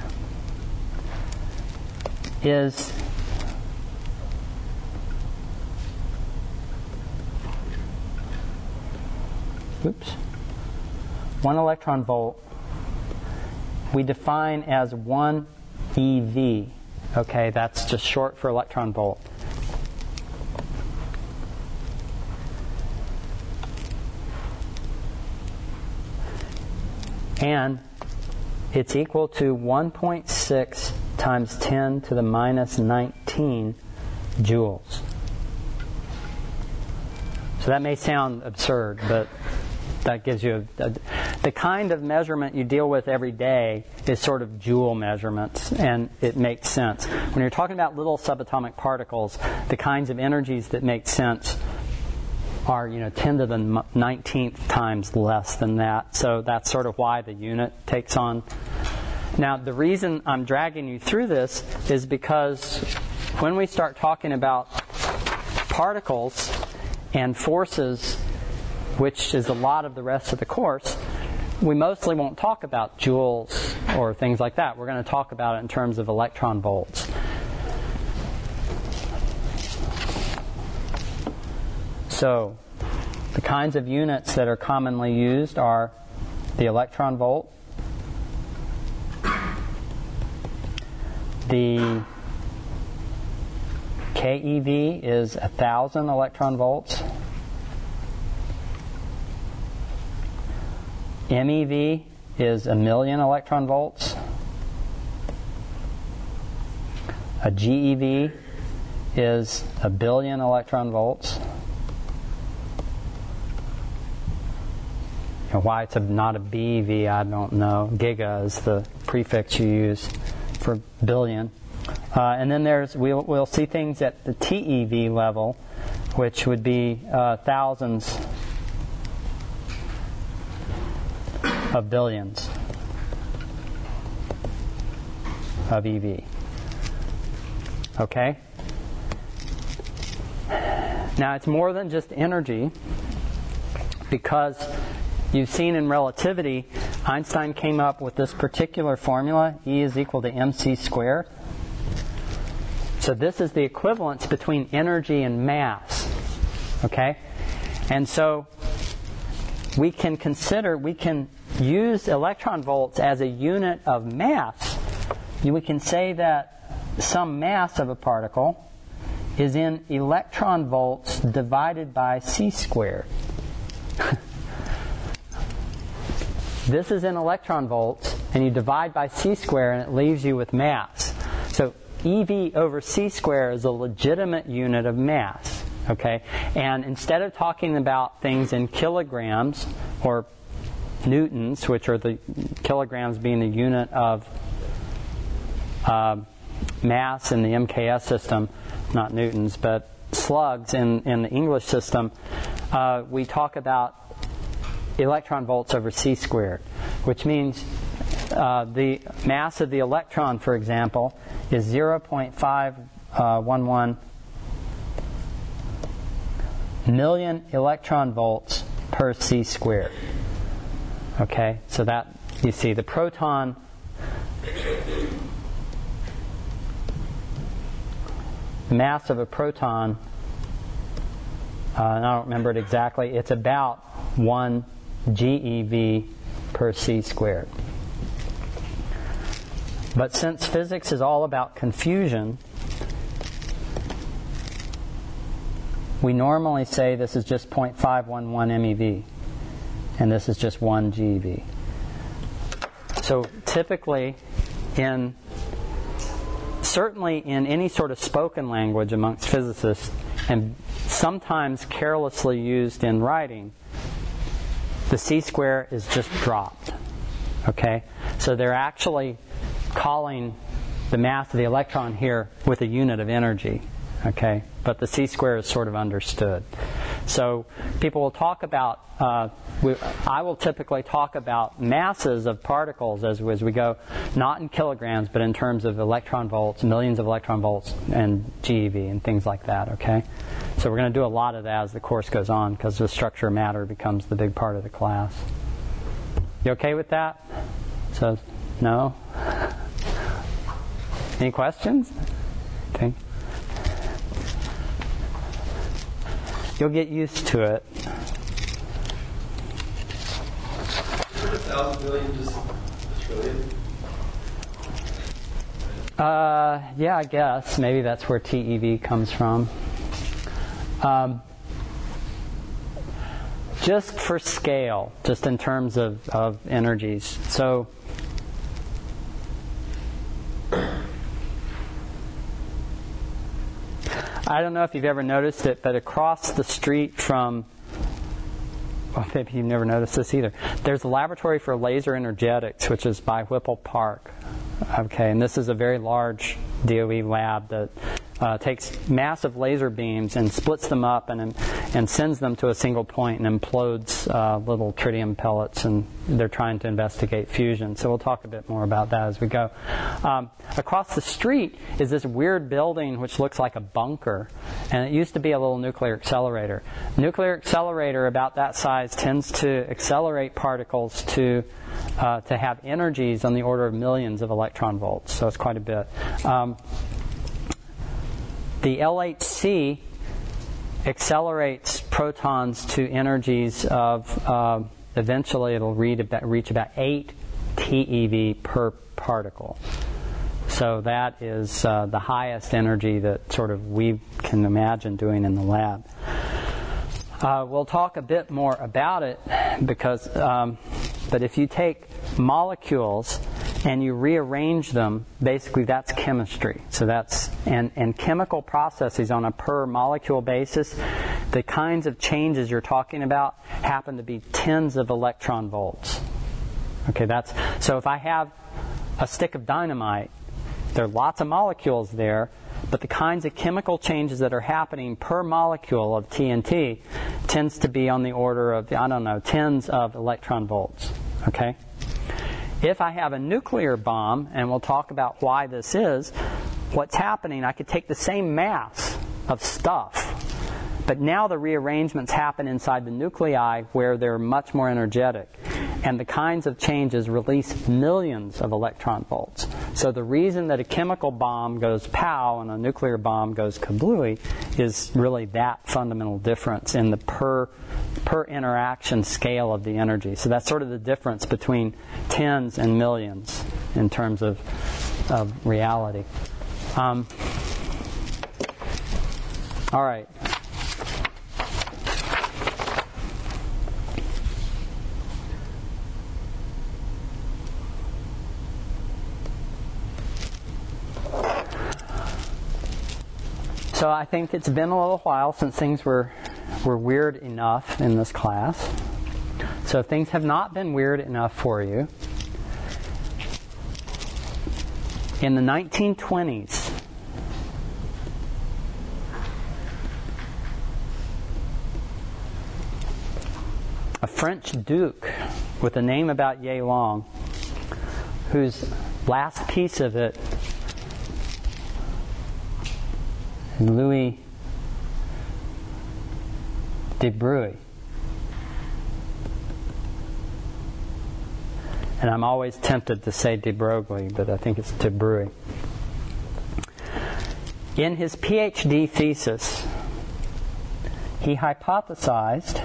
is one electron volt we define as 1 eV. Okay, that's just short for electron volt. And it's equal to 1.6 times 10 to the minus 19 joules. So that may sound absurd, but that gives you the kind of measurement you deal with every day is sort of joule measurements, and it makes sense. When you're talking about little subatomic particles, the kinds of energies that make sense are 10 to the 19th times less than that. So that's sort of why the unit takes on. Now, the reason I'm dragging you through this is because when we start talking about particles and forces, which is a lot of the rest of the course, we mostly won't talk about joules or things like that. We're going to talk about it in terms of electron volts. So, the kinds of units that are commonly used are the electron volt, the KeV is 1,000 electron volts, MeV is 1,000,000 electron volts, a GeV is 1,000,000,000 electron volts. Why it's not a BeV, I don't know. Giga is the prefix you use for billion. And then we'll see things at the TeV level, which would be thousands of billions of eV. Okay? Now, it's more than just energy, because you've seen in relativity, Einstein came up with this particular formula, E is equal to mc squared. So this is the equivalence between energy and mass. Okay? And so we can use electron volts as a unit of mass. We can say that some mass of a particle is in electron volts divided by c squared. This is in electron volts, and you divide by c squared, and it leaves you with mass. So eV over c squared is a legitimate unit of mass. Okay? And instead of talking about things in kilograms or newtons, which are the kilograms being the unit of mass in the MKS system, not newtons, but slugs in the English system, we talk about electron volts over c squared, which means the mass of the electron, for example, is 0.511 million electron volts per c squared. Okay, so that, you see, the proton, the mass of a proton, and I don't remember it exactly, it's about 1 GeV per c squared. But since physics is all about confusion, we normally say this is just 0.511 MeV, and this is just 1 GeV. So typically, certainly in any sort of spoken language amongst physicists, and sometimes carelessly used in writing, the c square is just dropped. Okay? So they're actually calling the mass of the electron here with a unit of energy. Okay? But the c square is sort of understood. So people will talk about, I will typically talk about masses of particles as we go, not in kilograms, but in terms of electron volts, millions of electron volts, and GeV, and things like that, okay? So we're going to do a lot of that as the course goes on, because the structure of matter becomes the big part of the class. You okay with that? So, no? Any questions? Okay. You'll get used to it. 1,000 billion just a trillion? Yeah, I guess. Maybe that's where TeV comes from. Just for scale, just in terms of energies. So, I don't know if you've ever noticed it, but across the street from, well, maybe you've never noticed this either, there's a laboratory for laser energetics, which is by Whipple Park. Okay, and this is a very large DOE lab that takes massive laser beams and splits them up and sends them to a single point and implodes little tritium pellets, and they're trying to investigate fusion. So we'll talk a bit more about that as we go. Across the street is this weird building which looks like a bunker, and it used to be a little nuclear accelerator. Nuclear accelerator about that size tends to accelerate particles to have energies on the order of millions of electron volts, so it's quite a bit. The LHC accelerates protons to energies of, eventually it'll reach about 8 TeV per particle. So that is the highest energy that sort of we can imagine doing in the lab. We'll talk a bit more about it because, but if you take molecules and you rearrange them, basically that's chemistry. So that's and chemical processes on a per molecule basis, the kinds of changes you're talking about happen to be tens of electron volts. Okay, so if I have a stick of dynamite There are lots of molecules there, but the kinds of chemical changes that are happening per molecule of TNT tends to be on the order of, tens of electron volts. Okay? If I have a nuclear bomb, and we'll talk about why this is, what's happening, I could take the same mass of stuff, but now the rearrangements happen inside the nuclei where they're much more energetic. And the kinds of changes release millions of electron volts. So the reason that a chemical bomb goes pow and a nuclear bomb goes kablooey is really that fundamental difference in the per interaction scale of the energy. So that's sort of the difference between tens and millions in terms of reality. All right. So I think it's been a little while since things were weird enough in this class. So if things have not been weird enough for you, in the 1920s, a French duke with a name about yay long, whose last piece of it, Louis de Broglie. And I'm always tempted to say de Broglie, but I think it's de Broglie. In his PhD thesis, he hypothesized,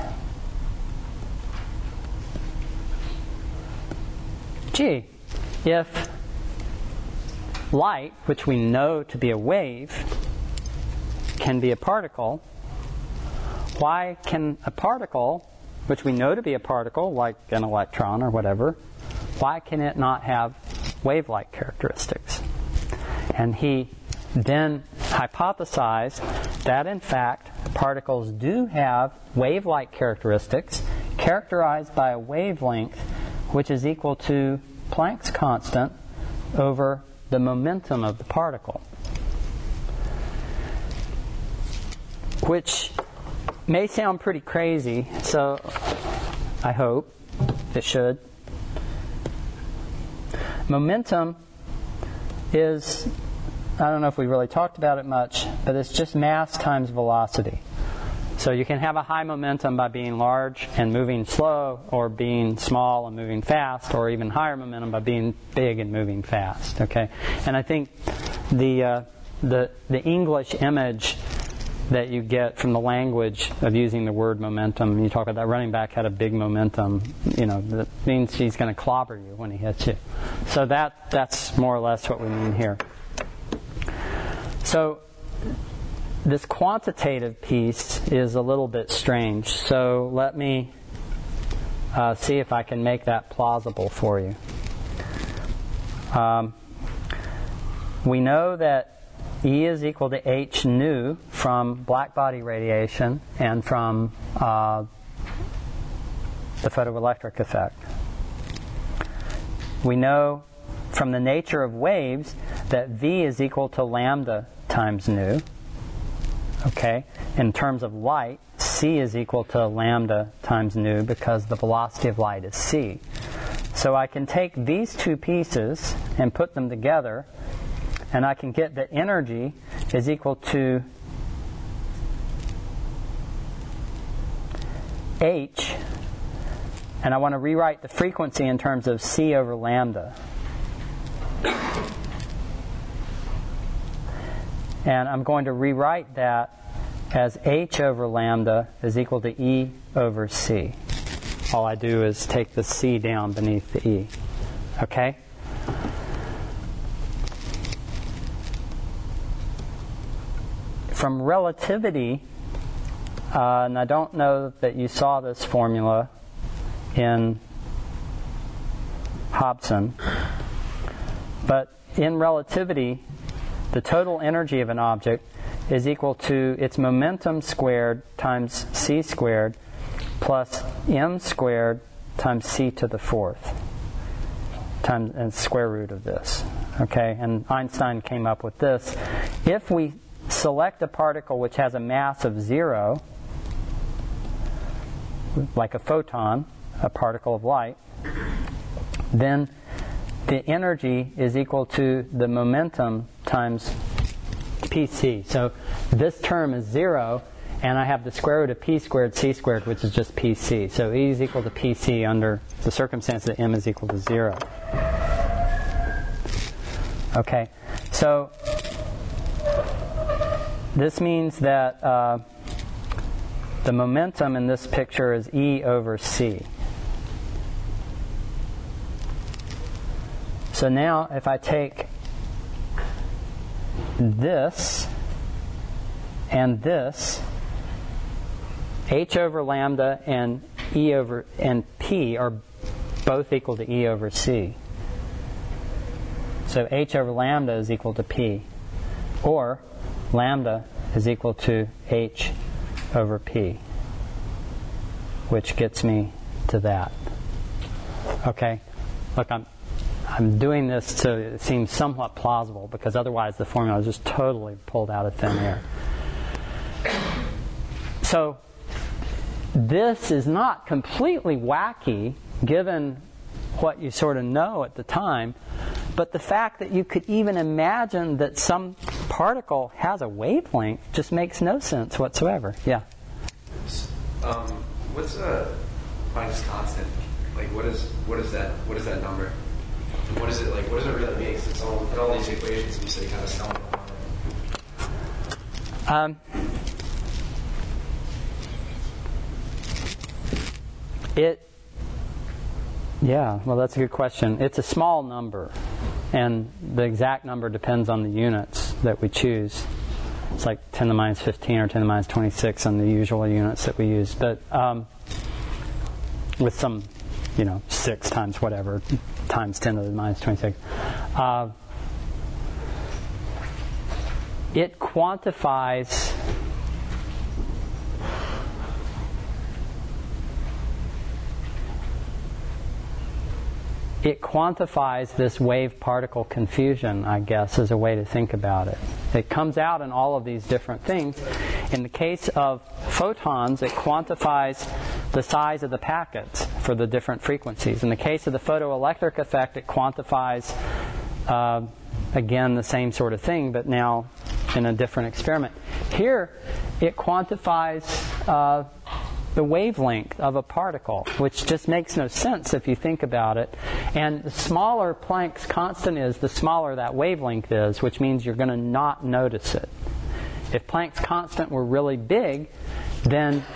if light, which we know to be a wave, can be a particle, why can a particle, which we know to be a particle, like an electron or whatever, why can it not have wave-like characteristics? And he then hypothesized that, in fact, particles do have wave-like characteristics characterized by a wavelength which is equal to Planck's constant over the momentum of the particle, which may sound pretty crazy, so I hope it should. Momentum is, I don't know if we really talked about it much, but it's just mass times velocity. So you can have a high momentum by being large and moving slow, or being small and moving fast, or even higher momentum by being big and moving fast. Okay, and I think the English image that you get from the language of using the word momentum, you talk about that running back had a big momentum, that means he's going to clobber you when he hits you. So that's more or less what we mean here. So this quantitative piece is a little bit strange. So let me see if I can make that plausible for you. We know that E is equal to h nu from black body radiation and from the photoelectric effect. We know from the nature of waves that V is equal to lambda times nu. Okay, in terms of light, C is equal to lambda times nu because the velocity of light is c. So I can take these two pieces and put them together, and I can get that energy is equal to h, and I want to rewrite the frequency in terms of c over lambda. And I'm going to rewrite that as h over lambda is equal to e over c. All I do is take the c down beneath the e. Okay? From relativity, and I don't know that you saw this formula in Hobson, but in relativity, the total energy of an object is equal to its momentum squared times c squared plus m squared times c to the fourth. times and square root of this. Okay, and Einstein came up with this. If we select a particle which has a mass of 0, like a photon, a particle of light, then the energy is equal to the momentum times pc. So this term is 0, and I have the square root of p squared c squared, which is just pc. So E is equal to pc under the circumstance that m is equal to 0. Okay, so this means that the momentum in this picture is E over c. So now if I take this and this, h over lambda and E over and p are both equal to E over c. So h over lambda is equal to p, or lambda is equal to h over p, which gets me to that. Okay, look, I'm doing this to it seem somewhat plausible, because otherwise the formula is just totally pulled out of thin air. So this is not completely wacky given what you sort of know at the time, but the fact that you could even imagine that some particle has a wavelength just makes no sense whatsoever. Yeah? What's Planck's constant? Like, what is that number? What is it like? What does it really mean? It's all in all these equations you say kind of stumble upon it. Yeah, well, that's a good question. It's a small number, and the exact number depends on the units that we choose. It's like 10 to the minus 15 or 10 to the minus 26 on the usual units that we use, but with some, 6 times whatever, times 10 to the minus 26. It quantifies this wave-particle confusion, I guess, is a way to think about it. It comes out in all of these different things. In the case of photons, it quantifies the size of the packets for the different frequencies. In the case of the photoelectric effect, it quantifies, again, the same sort of thing, but now in a different experiment. Here, it quantifies the wavelength of a particle, which just makes no sense if you think about it. And the smaller Planck's constant is, the smaller that wavelength is, which means you're going to not notice it. If Planck's constant were really big, then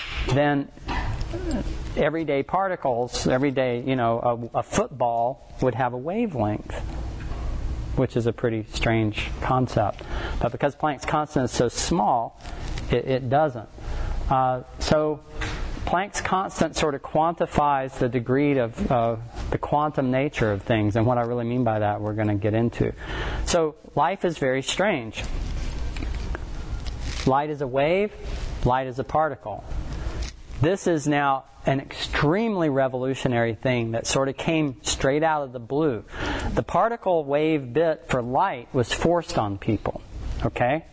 everyday particles, a football would have a wavelength, which is a pretty strange concept. But because Planck's constant is so small, it doesn't. So Planck's constant sort of quantifies the degree of the quantum nature of things, and what I really mean by that we're going to get into. So life is very strange. Light is a wave, light is a particle. This is now an extremely revolutionary thing that sort of came straight out of the blue. The particle wave bit for light was forced on people. Okay?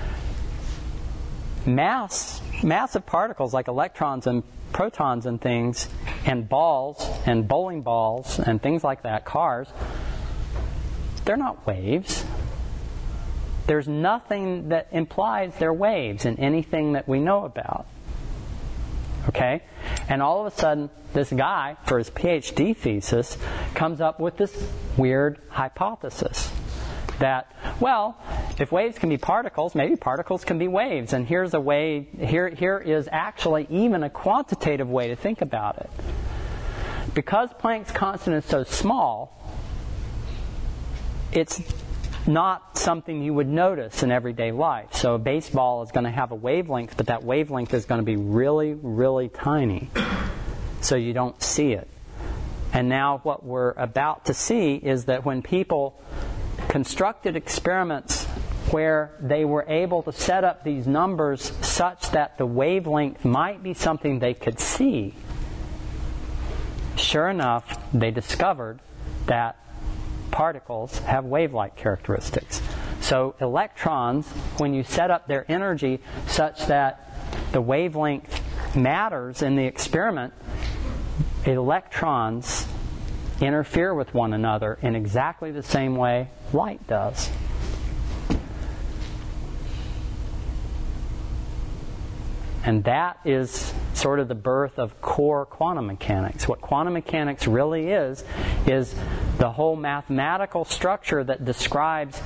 Massive particles like electrons and protons and things, and balls and bowling balls and things like that, cars, they're not waves. There's nothing that implies they're waves in anything that we know about. Okay? And all of a sudden, this guy, for his PhD thesis, comes up with this weird hypothesis that, well, if waves can be particles, maybe particles can be waves. And here's a way, here is actually even a quantitative way to think about it. Because Planck's constant is so small, it's not something you would notice in everyday life. So a baseball is going to have a wavelength, but that wavelength is going to be really, really tiny. So you don't see it. And now what we're about to see is that when people constructed experiments where they were able to set up these numbers such that the wavelength might be something they could see, sure enough, they discovered that particles have wave-like characteristics. So electrons, when you set up their energy such that the wavelength matters in the experiment, electrons interfere with one another in exactly the same way light does. And that is sort of the birth of core quantum mechanics. What quantum mechanics really is the whole mathematical structure that describes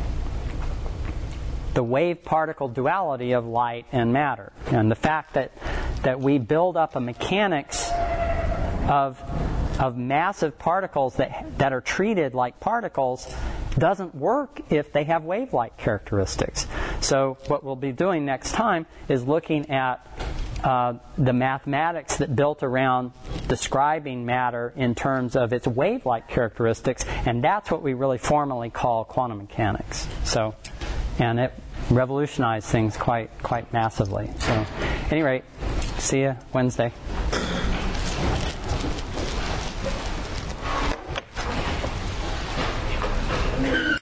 the wave-particle duality of light and matter. And the fact that we build up a mechanics of massive particles that are treated like particles doesn't work if they have wave-like characteristics. So what we'll be doing next time is looking at the mathematics that built around describing matter in terms of its wave-like characteristics, and that's what we really formally call quantum mechanics. So, and it revolutionized things quite massively. So, at any rate, see you Wednesday.